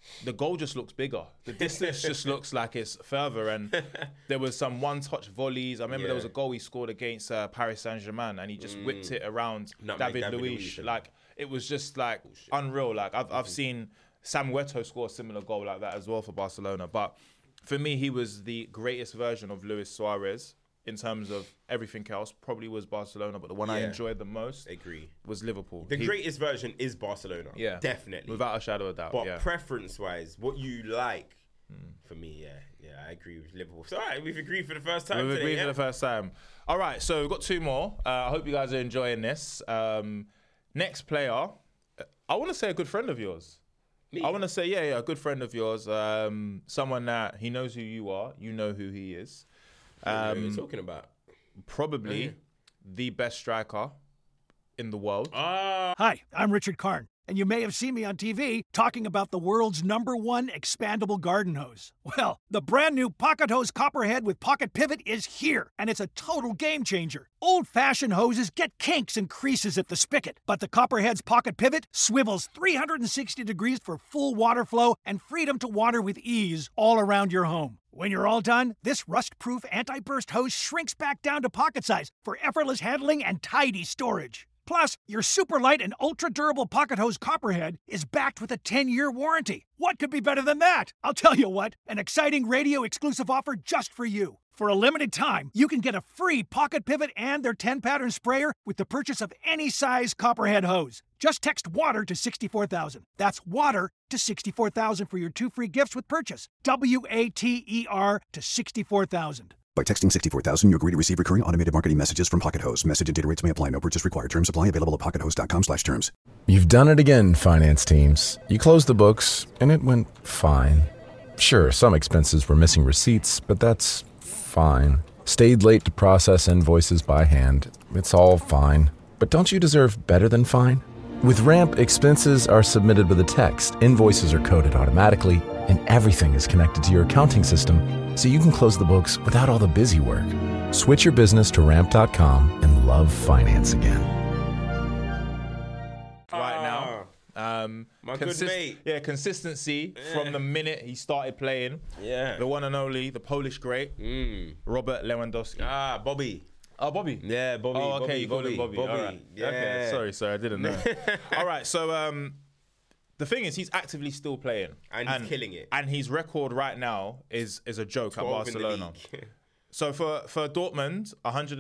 the goal just looks bigger. The distance just looks like it's further. And there was some one-touch volleys. I remember there was a goal he scored against Paris Saint-Germain, and he just whipped it around David Luiz. Like, it was just like unreal. Like, I've seen Samuel Eto'o score a similar goal like that as well for Barcelona. But for me, he was the greatest version of Luis Suarez. In terms of everything else, probably was Barcelona, but the one I enjoyed the most was Liverpool. The greatest version is Barcelona. Yeah. Definitely. Without a shadow of a doubt. But preference-wise, what you like, for me, I agree with Liverpool. So, all right, we've agreed for the first time We've today, agreed for the first time. All right, so we've got 2 more. I hope you guys are enjoying this. Next player, I want to say a good friend of yours. Me? I want to say, a good friend of yours. Someone that he knows who you are. You know who he is. What are you talking about? Probably the best striker in the world. Hi, I'm Richard Karn, and you may have seen me on TV talking about the world's #1 expandable garden hose. Well, the brand new Pocket Hose Copperhead with Pocket Pivot is here, and it's a total game changer. Old-fashioned hoses get kinks and creases at the spigot, but the Copperhead's Pocket Pivot swivels 360 degrees for full water flow and freedom to water with ease all around your home. When you're all done, this rust-proof anti-burst hose shrinks back down to pocket size for effortless handling and tidy storage. Plus, your super light and ultra-durable Pocket Hose Copperhead is backed with a 10-year warranty. What could be better than that? I'll tell you what, an exciting radio-exclusive offer just for you. For a limited time, you can get a free Pocket Pivot and their 10-pattern sprayer with the purchase of any size Copperhead hose. Just text WATER to 64,000. That's WATER to 64,000 for your 2 free gifts with purchase. WATER to 64,000. By texting 64,000, you agree to receive recurring automated marketing messages from Pocket Hose. Message and data rates may apply. No purchase required. Terms apply. Available at pockethose.com/terms. You've done it again, finance teams. You closed the books, and it went fine. Sure, some expenses were missing receipts, but that's fine. Stayed late to process invoices by hand. It's all fine. But don't you deserve better than fine? With Ramp, expenses are submitted with a text, invoices are coded automatically, and everything is connected to your accounting system, so you can close the books without all the busy work. Switch your business to Ramp.com and love finance again. Right now, my good mate. Yeah, consistency from the minute he started playing. Yeah. The one and only, the Polish great, Robert Lewandowski. Bobby. Oh, Bobby. Yeah, Bobby. Oh, okay, you called Bobby. him Bobby. Bobby. All right. Yeah. Okay, sorry, I didn't know. All right, so the thing is, he's actively still playing. And he's killing it. And his record right now is a joke at Barcelona. So for Dortmund,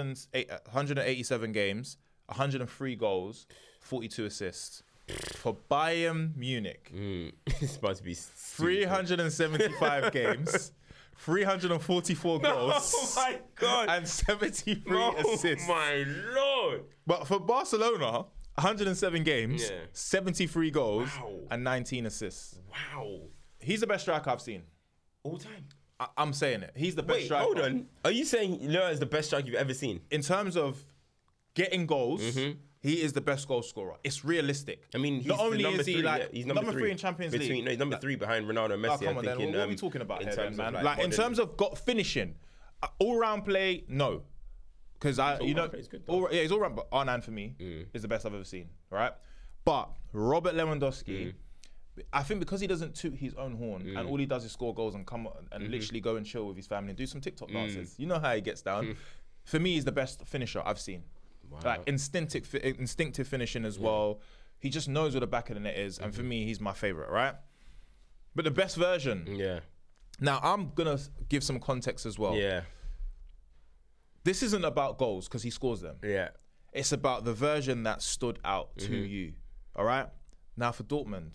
187 games, 103 goals, 42 assists. For Bayern Munich, it's supposed to be 375 games, 344 goals. Oh my God. And 73 assists. Oh my Lord. But for Barcelona, 107 games, 73 goals, and 19 assists. Wow. He's the best striker I've seen. All time? I'm saying it. He's the best striker. Hold on. Are you saying Neuer is the best striker you've ever seen? In terms of getting goals, he is the best goal scorer. It's realistic. I mean, he's not only number is he three, like he's number three in Champions League. No, he's number 3 behind Ronaldo and Messi. Oh, come on, then. What are we talking about here, then, man? Like in modern... terms of finishing, all-round play, no, because he's all round. But Arnan for me is the best I've ever seen. Right, but Robert Lewandowski. I think because he doesn't toot his own horn and all he does is score goals and come and literally go and chill with his family and do some TikTok dances. You know how he gets down. For me, he's the best finisher I've seen. Wow. Like instinctive finishing as well. He just knows where the back of the net is, and for me, he's my favorite. Right, but the best version. Yeah. Now I'm gonna give some context as well. Yeah. This isn't about goals because he scores them. Yeah. It's about the version that stood out to you. All right. Now for Dortmund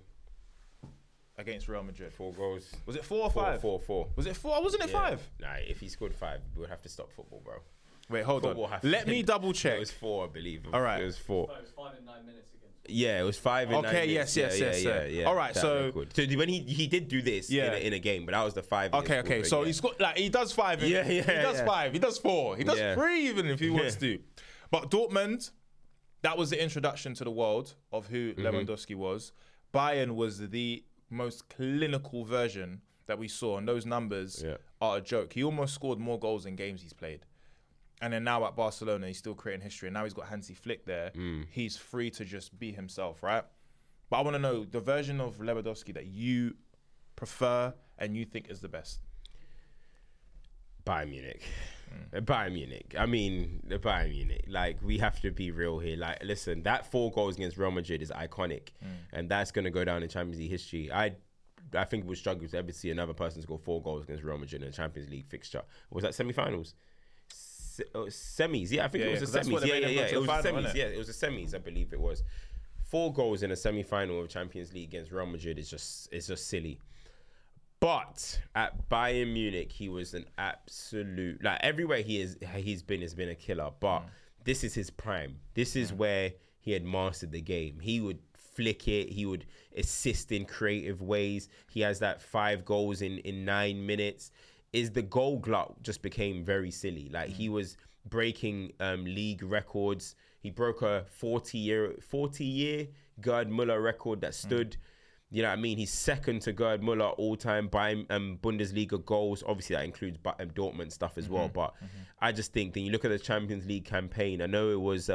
against Real Madrid, 4 goals. Was it 4 or 5? 4. Was it 4? Wasn't it 5? Nah, if he scored 5, we would have to stop football, bro. Wait, hold on. Let me double check. It was 4, I believe. All right. It was 4. It was 5 in 9 minutes against. Yeah, it was 5 in 9 minutes. Yes. All right, so when he did do this in a game, but that was the 5. Okay. So he's got he does 5. He does 5. He does 4. He does 3 even if he wants to. But Dortmund, that was the introduction to the world of who Lewandowski was. Bayern was the most clinical version that we saw, and those numbers are a joke. He almost scored more goals in games he's played. And then now at Barcelona, he's still creating history. And now he's got Hansi Flick there. He's free to just be himself, right? But I want to know the version of Lewandowski that you prefer and you think is the best. Bayern Munich. Bayern Munich. I mean, the Bayern Munich. Like, we have to be real here. Like, listen, that 4 goals against Real Madrid is iconic. And that's going to go down in Champions League history. I think we'll struggle to ever see another person score 4 goals against Real Madrid in a Champions League fixture. Was that semi-finals? Semis. Yeah, I think it was the semis. Yeah. It was the semis. Yeah, it was the semis, I believe it was. 4 goals in a semi-final of Champions League against Real Madrid is just silly. But at Bayern Munich, he was an absolute, like, everywhere he's been has been a killer. But this is his prime. This is where he had mastered the game. He would flick it. He would assist in creative ways. He has that 5 goals in 9 minutes. The goal glut just became very silly. Like, he was breaking league records. He broke a 40-year Gerd Müller record that stood. You know what I mean? He's second to Gerd Müller all-time by Bundesliga goals. Obviously, that includes Dortmund stuff as well. But I just think that you look at the Champions League campaign. I know it was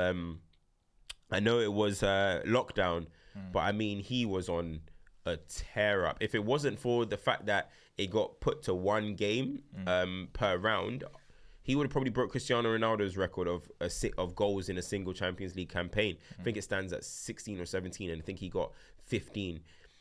lockdown, but I mean, he was on a tear up. If it wasn't for the fact that it got put to 1 game per round, he would have probably broke Cristiano Ronaldo's record of goals in a single Champions League campaign. I think it stands at 16 or 17, and I think he got 15.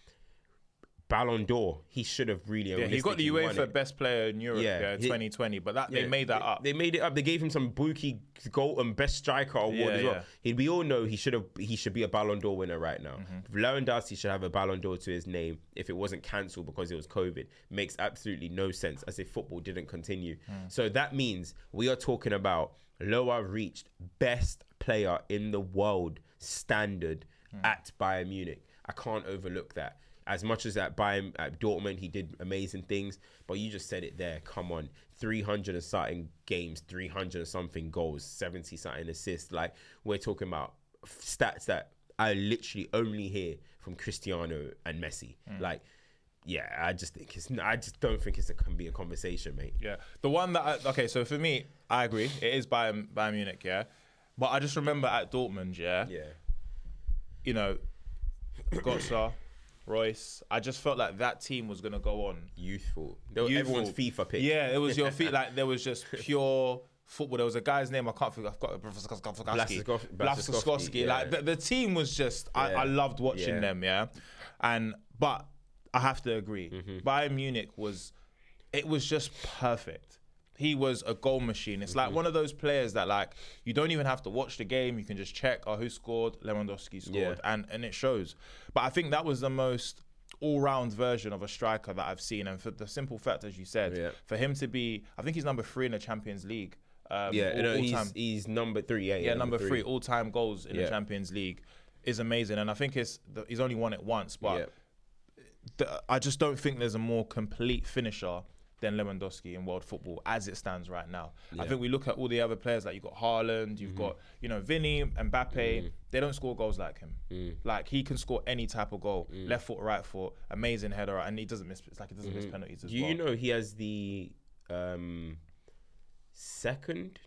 Ballon d'Or, he should have really. Yeah, he got the UEFA Best Player in Europe 2020, but they made that up. They made it up. They gave him some Buki Gold and Best Striker award as well. We all know he should be a Ballon d'Or winner right now. Lewandowski should have a Ballon d'Or to his name if it wasn't cancelled because it was COVID. Makes absolutely no sense, as if football didn't continue. So that means we are talking about Loa reached best player in the world standard at Bayern Munich. I can't overlook that. As much as at Dortmund, he did amazing things, but you just said it there. Come on, 300 and something games, 300 and something goals, 70 something assists. Like, we're talking about stats that I literally only hear from Cristiano and Messi. Like, yeah, I just don't think it can be a conversation, mate. Yeah, the one that so for me, I agree. It is Bayern Munich, yeah. But I just remember at Dortmund, you know, Götze, Royce, I just felt like that team was going to go on. Youthful. Everyone's FIFA pick. Yeah, it was your feet. Like, there was just pure football. There was a guy's name, I can't think, I've got Blaszczykowski. Like, the team was just, I loved watching them, but I have to agree. Bayern Munich was just perfect. He was a goal machine. It's like one of those players that, like, you don't even have to watch the game. You can just check, who scored? Lewandowski scored. And it shows. But I think that was the most all-round version of a striker that I've seen. And for the simple fact, as you said, for him to be, I think he's number 3 in the Champions League. He's number 3. Yeah, number 3 all-time goals in the Champions League is amazing. And I think he's only won it once. But I just don't think there's a more complete finisher than Lewandowski in world football as it stands right now. I think we look at all the other players, like you've got Haaland, you've got, Vinny, Mbappe, they don't score goals like him. Like, he can score any type of goal, left foot, right foot, amazing header, and he doesn't miss, it's like he doesn't miss penalties as well. You know, he has the second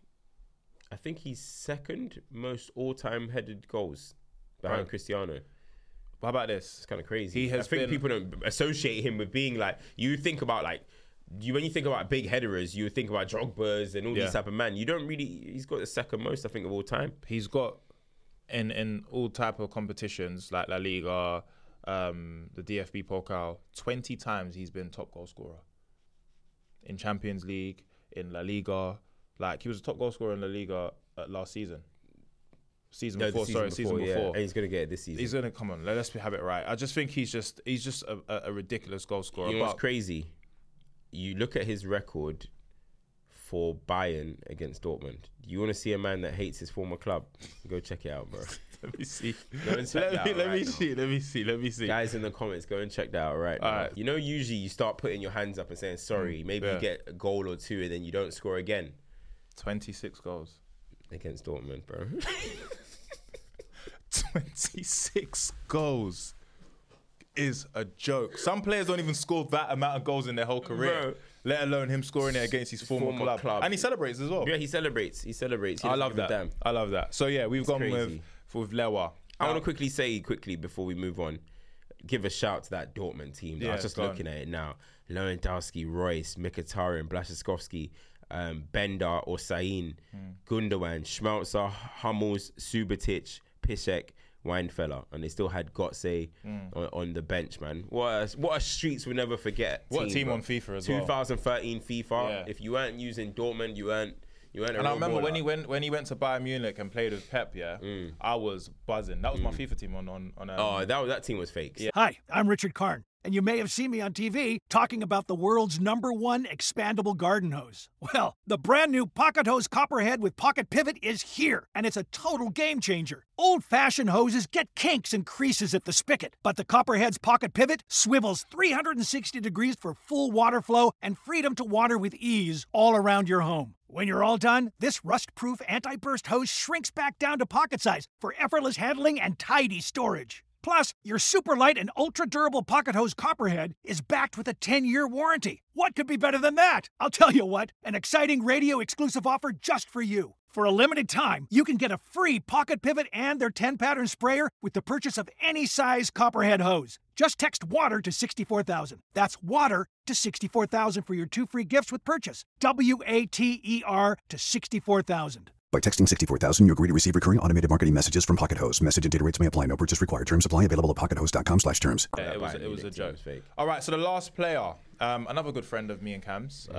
most all-time headed goals behind Cristiano. How about this? It's kind of crazy. I think people don't associate him with being like, you think about like, when you think about big headerers, you think about Drogba's and all these type of men. You don't really. He's got the second most, I think, of all time. He's got in all type of competitions like La Liga, the DFB Pokal, 20 times he's been top goal scorer. In Champions League, in La Liga, like, he was a top goal scorer in La Liga last season. Season before. And he's gonna get it this season. He's gonna come on. Let's have it right. I just think he's just a ridiculous goal scorer. You know what's crazy? You look at his record for Bayern against Dortmund. You want to see a man that hates his former club? Go check it out, bro. Let me see. Go and check that out. Let me see. Guys in the comments, go and check that out right now. Right. You know, usually you start putting your hands up and saying sorry. Maybe you get a goal or 2 and then you don't score again. 26 goals against Dortmund, bro. 26 goals is a joke. Some players don't even score that amount of goals in their whole career, bro. Let alone him scoring it against his former club. And he celebrates as well. Yeah, he celebrates. I love that. I love that. So yeah, we've gone with Lewa. I want to quickly say before we move on, give a shout to that Dortmund team. I was just looking at it now. Lewandowski, Royce, Mkhitaryan, Blaszczykowski, Bender, Osayin, Gundogan, Schmelzer, Hummels, Subotic, Piszczek, Weinfeller, and they still had Götze on the bench, man. What a streets we'll never forget. What a team on FIFA as well. 2013 FIFA. Yeah. If you weren't using Dortmund, you weren't. And I remember when he went to Bayern Munich and played with Pep. I was buzzing. That was my FIFA team on that team was fake. Yeah. Hi, I'm Richard Karn, and you may have seen me on TV talking about the world's #1 expandable garden hose. Well, the brand new Pocket Hose Copperhead with Pocket Pivot is here, and it's a total game changer. Old-fashioned hoses get kinks and creases at the spigot, but the Copperhead's Pocket Pivot swivels 360 degrees for full water flow and freedom to water with ease all around your home. When you're all done, this rust-proof anti-burst hose shrinks back down to pocket size for effortless handling and tidy storage. Plus, your super light and ultra-durable Pocket Hose Copperhead is backed with a 10-year warranty. What could be better than that? I'll tell you what, an exciting radio-exclusive offer just for you. For a limited time, you can get a free Pocket Pivot and their 10-pattern sprayer with the purchase of any size Copperhead hose. Just text WATER to 64,000. That's WATER to 64,000 for your 2 free gifts with purchase. WATER to 64,000. By texting 64,000, you agree to receive recurring automated marketing messages from Pocket Hose. Message and data rates may apply. No purchase required. Terms apply. Available at pockethose.com/terms. Yeah, it was a joke. All right, so the last player, another good friend of me and Cam's.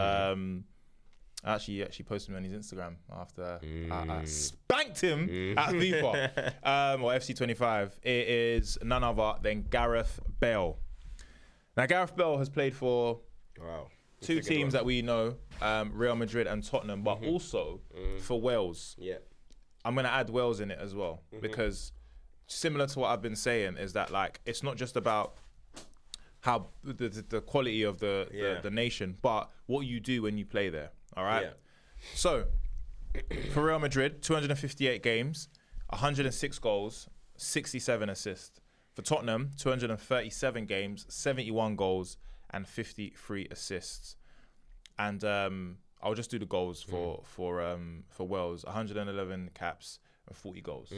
I actually posted him on his Instagram after I spanked him at FIFA or FC25. It is none other than Gareth Bale. Now, Gareth Bale has played for two teams that we know, Real Madrid and Tottenham, but also for Wales. Yeah, I'm going to add Wales in it as well because similar to what I've been saying is that like it's not just about how the quality of the nation, but what you do when you play there. All right. Yeah. So, for Real Madrid, 258 games, 106 goals, 67 assists. For Tottenham, 237 games, 71 goals, and 53 assists. And I'll just do the goals for Wales: 111 caps and 40 goals.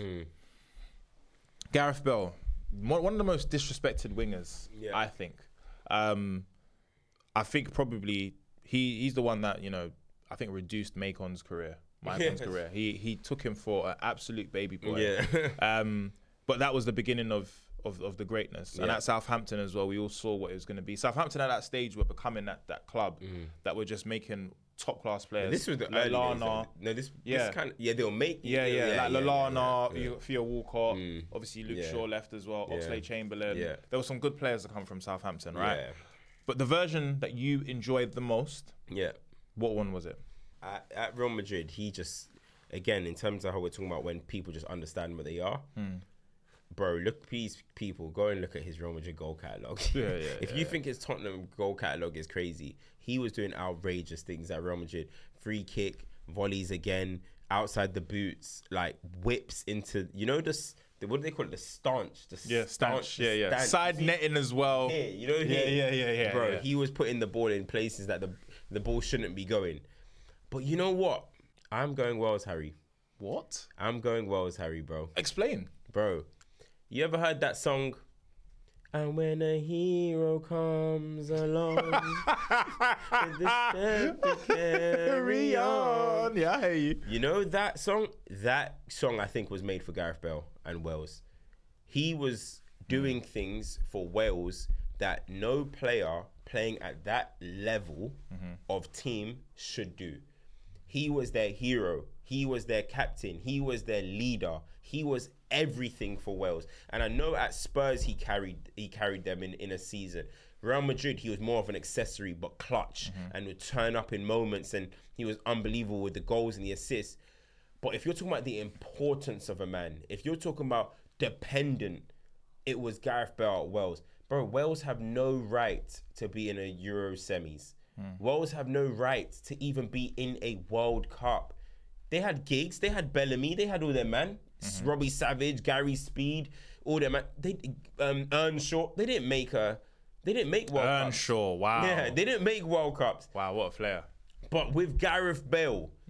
Gareth Bale, one of the most disrespected wingers, I think. I think probably he's the one that I think reduced Macon's career. Career. He took him for an absolute baby boy. Yeah. But that was the beginning of the greatness. And at Southampton as well, we all saw what it was going to be. Southampton at that stage were becoming that club that were just making top class players. This was the Lallana. This kind of they'll make like Lallana, Theo Walcott. Obviously Luke Shaw left as well. Oxlade-Chamberlain. Yeah. There were some good players that come from Southampton, right? Yeah. But the version that you enjoyed the most, what one was it? At Real Madrid, he just, again, in terms of how we're talking about when people just understand what they are, bro, please, people, go and look at his Real Madrid goal catalogue. If you think his Tottenham goal catalogue is crazy, he was doing outrageous things at Real Madrid. Free kick, volleys again, outside the boots, like whips into, what do they call it? The stanch. Stanch. Side netting as well. Bro, he was putting the ball in places that the ball shouldn't be going. But you know what? I'm going Wales, Harry. What? I'm going Wales, Harry, bro. Explain. Bro, you ever heard that song? And when a hero comes along, with the strength to carry on. Yeah, I hear you. You know that song? That song, I think, was made for Gareth Bale and Wales. He was doing things for Wales that no player playing at that level of team should do. He was their hero. He was their captain. He was their leader. He was everything for Wales. And I know at Spurs he carried them in a season. Real Madrid, he was more of an accessory but clutch and would turn up in moments, and he was unbelievable with the goals and the assists. But if you're talking about the importance of a man, if you're talking about dependent, it was Gareth Bale at Wales. Bro, Wales have no right to be in a Euro semis. Wales have no right to even be in a World Cup. They had Giggs, they had Bellamy, they had all their man. Robbie Savage, Gary Speed, all their man. Earnshaw, they didn't make World Cups. Earnshaw, wow. Yeah, they didn't make World Cups. Wow, what a player. But with Gareth Bale,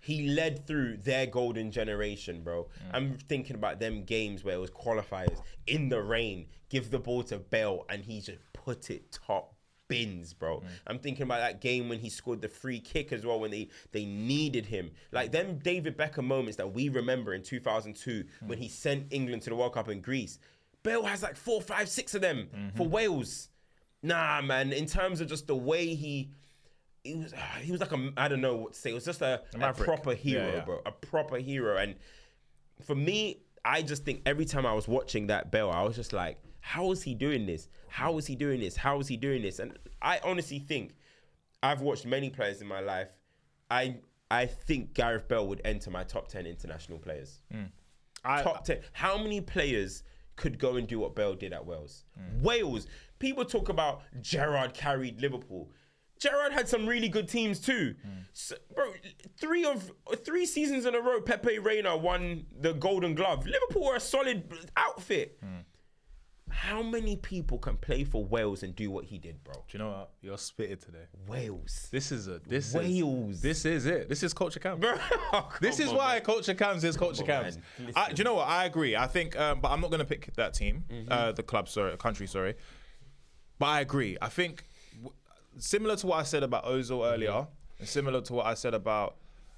He led through their golden generation, bro. I'm thinking about them games where it was qualifiers in the rain, give the ball to Bale, and he just put it top bins, bro. I'm thinking about that game when he scored the free kick as well, when they needed him. Like them David Beckham moments that we remember in 2002 when he sent England to the World Cup in Greece. Bale has like 4, 5, 6 of them for Wales. Nah, man, in terms of just the way he was like I don't know what to say. It was just a proper hero, bro. A proper hero. And for me, I just think every time I was watching that Bale, I was just like, how is he doing this? How is he doing this? How is he doing this? And I honestly think, I've watched many players in my life. I think Gareth Bale would enter my top 10 international players. Top 10. How many players could go and do what Bale did at Wales? Wales. People talk about Gerrard carried Liverpool. Gerrard had some really good teams too. So, bro, 3 seasons in a row, Pepe Reina won the Golden Glove. Liverpool were a solid outfit. How many people can play for Wales and do what he did, bro? Do you know what? You're spitted today. Wales. This is it. This is it. This is Culture Cams. Oh, this is why Culture Cams is Culture Cams. Do you know what? I agree. I think, but I'm not going to pick that team, the club, country. But I agree. I think similar to what I said about Ozil earlier, and similar to what I said about,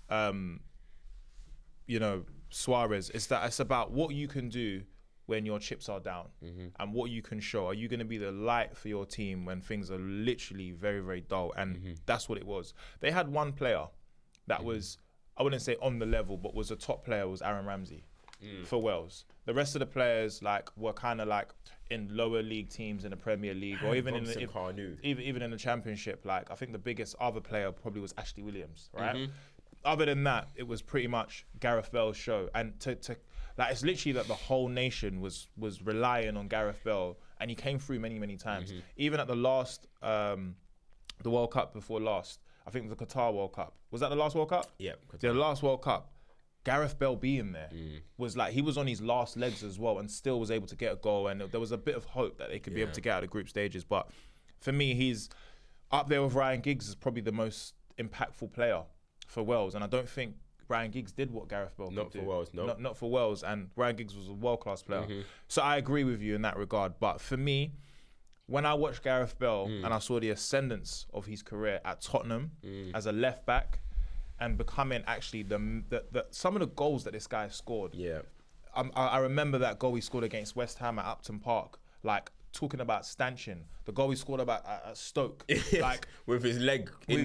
Suarez, is that it's about what you can do when your chips are down and what you can show. Are you going to be the light for your team when things are literally very, very dull? And that's what it was. They had one player that was, I wouldn't say on the level, but was a top player, was Aaron Ramsey for Wales. The rest of the players were kind of like in lower league teams in the Premier League, or even in the Championship. Like I think the biggest other player probably was Ashley Williams, right? Other than that, it was pretty much Gareth Bale's show. And it's literally that the whole nation was relying on Gareth Bale, and he came through many, many times. Even at the last, the World Cup before last, I think the Qatar World Cup. Was that the last World Cup? Yeah. The last World Cup, Gareth Bale being there was like, he was on his last legs as well and still was able to get a goal. And there was a bit of hope that they could be able to get out of the group stages. But for me, he's up there with Ryan Giggs as probably the most impactful player for Wales. And I don't think Ryan Giggs did what Gareth Bale could do. For Wales, no. Not for Wales, and Ryan Giggs was a world-class player. So I agree with you in that regard. But for me, when I watched Gareth Bale and I saw the ascendance of his career at Tottenham as a left-back and becoming actually some of the goals that this guy scored. Yeah, I remember that goal he scored against West Ham at Upton Park, like talking about stanchion. The goal he scored about at Stoke, like with his leg in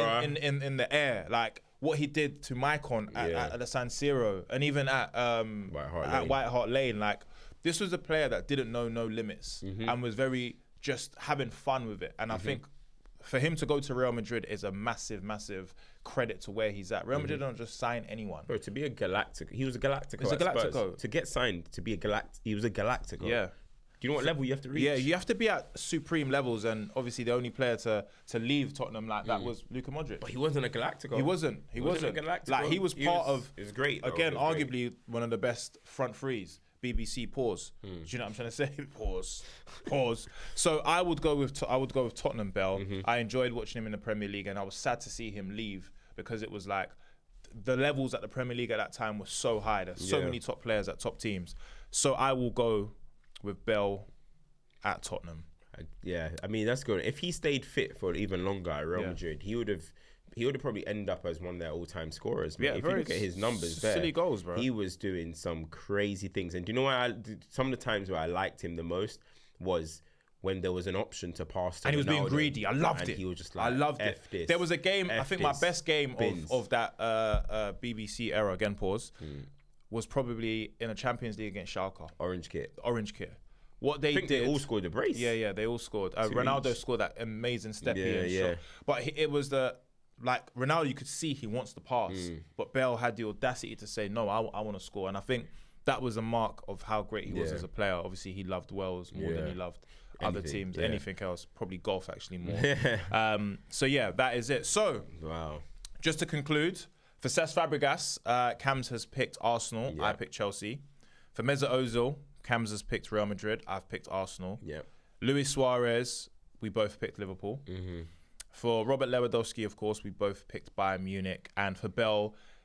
the air, like what he did to Maicon at the San Siro, and even at White Hart Lane. Like, this was a player that didn't know no limits and was very just having fun with it. And I think for him to go to Real Madrid is a massive, massive credit to where he's at. Real Madrid don't just sign anyone. Bro, to be a Galactico, he was a Galactico. He's a Galactico. To get signed to be he was a Galactico. Yeah. Do you know what level you have to reach? Yeah, you have to be at supreme levels, and obviously the only player to leave Tottenham like that was Luka Modric. But he wasn't a Galactico. He wasn't a Galactico. Like, he was part of. It was great. Again, arguably one of the best front threes. BBC pause. Do you know what I'm trying to say? Pause. So I would go with Tottenham Bale. I enjoyed watching him in the Premier League, and I was sad to see him leave because it was like the levels at the Premier League at that time were so high. There's so many top players at top teams. So I will go with Bale at Tottenham. I mean, that's good. If he stayed fit for even longer at Real Madrid, he would have probably ended up as one of their all-time scorers. Man. If you look at his numbers there, silly goals, bro. He was doing some crazy things. And do you know why? Some of the times where I liked him the most was when there was an option to pass to and Ronaldo, he was being greedy. I loved it. He was just like, I loved it. This, there was a game, I think my best game of that BBC era, again, pause, was probably in a Champions League against Schalke. Orange kit. What they did, they all scored a brace. Yeah, they all scored. Ronaldo scored that amazing step shot. But it was Ronaldo, you could see he wants to pass, but Bale had the audacity to say, no, I want to score. And I think that was a mark of how great he was as a player. Obviously, he loved Wales more than he loved other teams, anything else, probably golf actually more. So yeah, that is it. So, just to conclude, for Cesc Fabregas, Cams has picked Arsenal. I picked Chelsea. For Mesut Ozil, Cams has picked Real Madrid. I've picked Arsenal. Luis Suarez, we both picked Liverpool. For Robert Lewandowski, of course, we both picked Bayern Munich. And for Bell,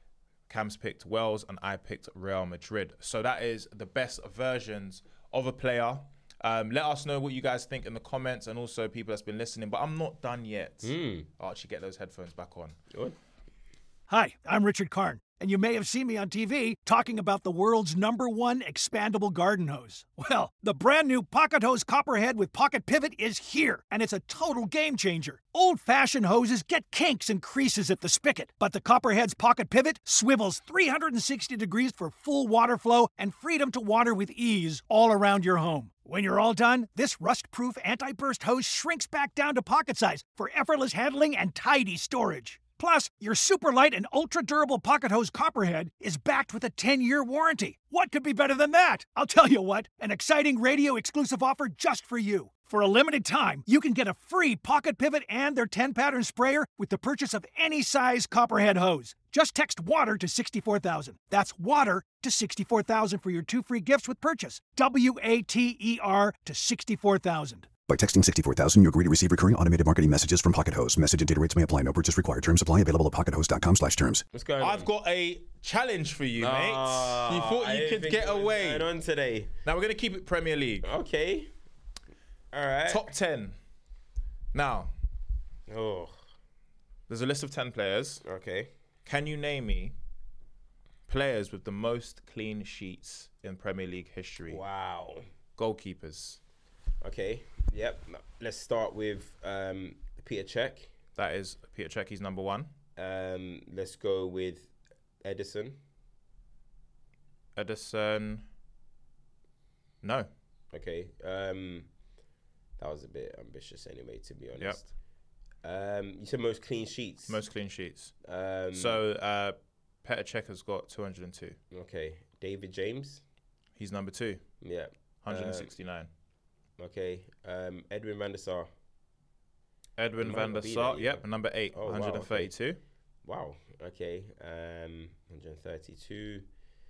Cam's picked Wales, and I picked Real Madrid. So that is the best versions of a player. Let us know what you guys think in the comments, and also people that's been listening. But I'm not done yet. I'll actually get those headphones back on. Good. Hi, I'm Richard Karn, and you may have seen me on TV talking about the world's #1 expandable garden hose. Well, the brand new Pocket Hose Copperhead with Pocket Pivot is here, and it's a total game changer. Old-fashioned hoses get kinks and creases at the spigot, but the Copperhead's Pocket Pivot swivels 360 degrees for full water flow and freedom to water with ease all around your home. When you're all done, this rust-proof anti-burst hose shrinks back down to pocket size for effortless handling and tidy storage. Plus, your super light and ultra-durable Pocket Hose Copperhead is backed with a 10-year warranty. What could be better than that? I'll tell you what, an exciting radio-exclusive offer just for you. For a limited time, you can get a free Pocket Pivot and their 10-pattern sprayer with the purchase of any size Copperhead hose. Just text WATER to 64,000. That's WATER to 64,000 for your 2 free gifts with purchase. WATER to 64,000. By texting 64,000, you agree to receive recurring automated marketing messages from Pocket Hose. Message and data rates may apply. No purchase required. Terms apply. Available at pockethose.com/terms. What's going on? I've got a challenge for you, mate. You thought you could get away. What's going on today? Now, we're going to keep it Premier League. Okay. All right. Top 10. Now, there's a list of 10 players. Okay. Can you name me players with the most clean sheets in Premier League history? Wow. Goalkeepers. Okay. Yep. Let's start with Peter Cech. That is Peter Cech. He's number 1. Let's go with Ederson. Ederson. No. Okay. That was a bit ambitious anyway, to be honest. Yep. You said most clean sheets. Most clean sheets. So Petr Cech has got 202. Okay. David James. He's number 2. Yeah. 169. Okay. Edwin van der Sar. Edwin van der Sar. Yep. Number 8. Oh, 132. Wow. Okay. 132.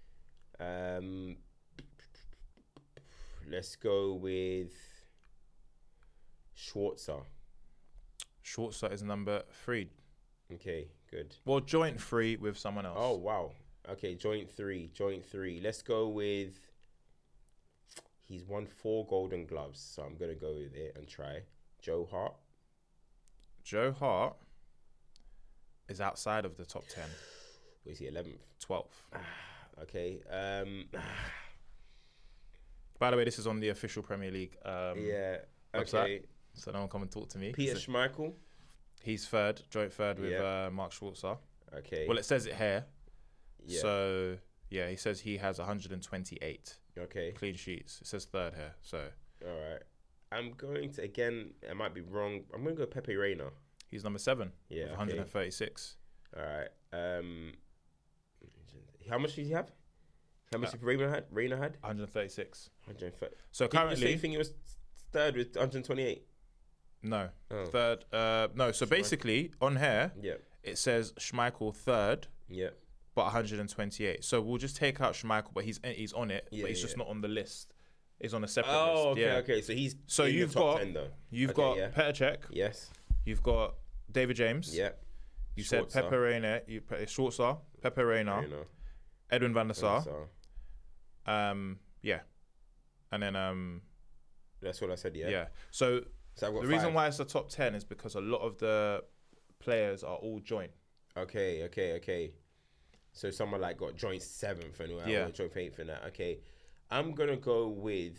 Let's go with Schwarzer. Schwarzer is number 3. Okay, good. Well, joint 3 with someone else. Oh, wow. Okay, joint 3. Let's go with... He's won 4 Golden Gloves, so I'm going to go with it and try. Joe Hart. Joe Hart is outside of the top 10. Was he 11th? 12th. Okay. By the way, this is on the official Premier League website, okay. So no one come and talk to me. Peter Schmeichel. He's third, joint third with Mark Schwarzer. Okay. Well, it says it here. Yeah. So, yeah, he says he has 128 clean sheets. It says third here, so. All right. I'm going to, again, I might be wrong. I'm going to go Pepe Reina. He's number 7 with 136. All right. How much did he have? How much did Reina had? 136. 130. So currently... Did you think he was third with 128? No. Third. No, so basically, on here, it says Schmeichel third. Yeah. But 128. So we'll just take out Schmeichel, but he's on it, but he's just not on the list. He's on a separate list. Okay. So he's you've the top got 10 though. You've got Petr Cech. Yes. You've got David James. Yeah. You said Pepe Reina. Schwarzer, Pepe Reina, Edwin van der Sar. Yeah. And then that's what I said. Yeah. Yeah. So I've got the reason why it's the top 10 is because a lot of the players are all joint. Okay. So someone like got joint 7th and joint 8th and that. Okay. I'm gonna go with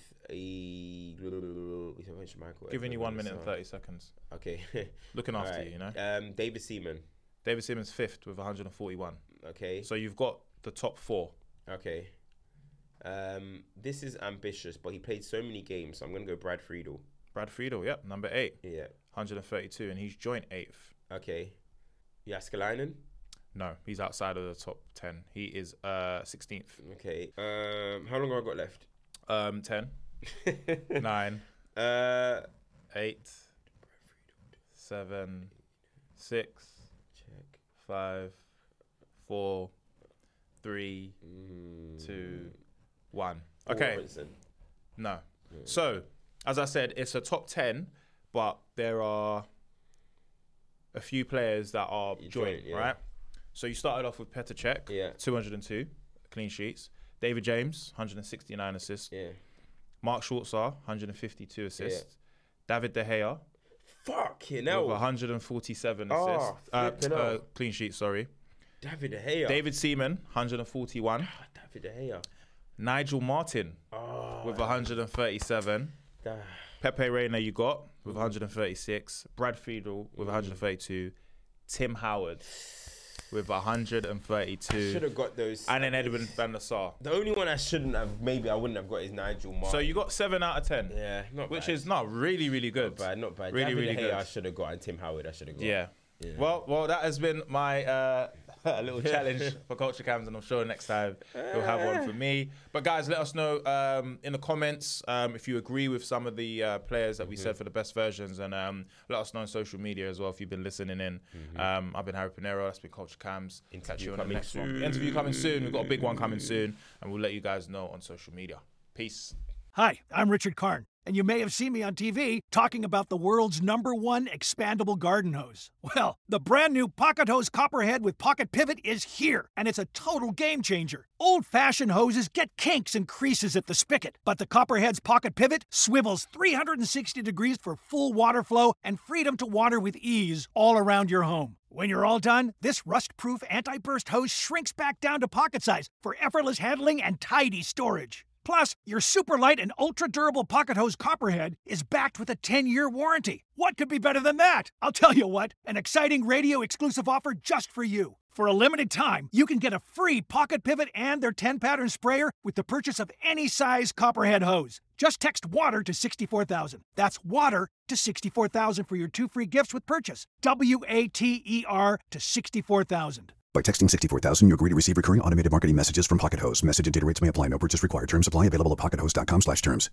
giving you 1 minute and 30 seconds. Okay. Looking after you, you know. David Seaman. David Seaman's 5th with 141. Okay. So you've got the top 4. Okay. This is ambitious, but he played so many games, so I'm gonna go Brad Friedel. Brad Friedel, yep, number 8. Yeah. 132, and he's joint 8th. Okay. Jääskeläinen? No, he's outside of the top 10. He is 16th. Okay. How long have I got left? 10. 9. 8. 7. 6. 5. 4. 3. 2. 1. Okay. Robinson. No. So, as I said, it's a top 10, but there are a few players that are joint, right? So you started off with Petr Cech, 202 clean sheets. David James, 169 assists. Yeah. Mark Schwarzer, 152 assists. David De Gea, fucking hell, 147 assists. Clean sheets, sorry. David De Gea. David Seaman, 141. David De Gea. Nigel Martin with 137. Pepe Reina you got with 136. Brad Friedel with 132. Tim Howard with 132. Should have got those. And then Edwin van der Sar. The only one I wouldn't have got is Nigel Martin. So you got 7 out of 10. Yeah, not which bad. is not really, really good. Not bad. Really, David really De Gea good. I should have got, and Tim Howard I should have got. Yeah. Well, that has been my little challenge for Culture Cams, and I'm sure next time you'll have one for me. But guys, let us know in the comments if you agree with some of the players that we said for the best versions, and let us know on social media as well if you've been listening in. I've been Harry Pinero, that's been Culture Cams. Catch you on the next one. Interview coming soon. We've got a big one coming soon, and we'll let you guys know on social media. Peace. Hi, I'm Richard Karn, and you may have seen me on TV talking about the world's #1 expandable garden hose. Well, the brand new Pocket Hose Copperhead with Pocket Pivot is here, and it's a total game changer. Old-fashioned hoses get kinks and creases at the spigot, but the Copperhead's Pocket Pivot swivels 360 degrees for full water flow and freedom to water with ease all around your home. When you're all done, this rust-proof anti-burst hose shrinks back down to pocket size for effortless handling and tidy storage. Plus, your super light and ultra-durable Pocket Hose Copperhead is backed with a 10-year warranty. What could be better than that? I'll tell you what, an exciting radio-exclusive offer just for you. For a limited time, you can get a free Pocket Pivot and their 10-pattern sprayer with the purchase of any size Copperhead hose. Just text WATER to 64,000. That's WATER to 64,000 for your 2 free gifts with purchase. WATER to 64,000. By texting 64,000, you agree to receive recurring automated marketing messages from Pocket Hose. Message and data rates may apply. No purchase required. Terms apply. Available at pockethose.com/terms.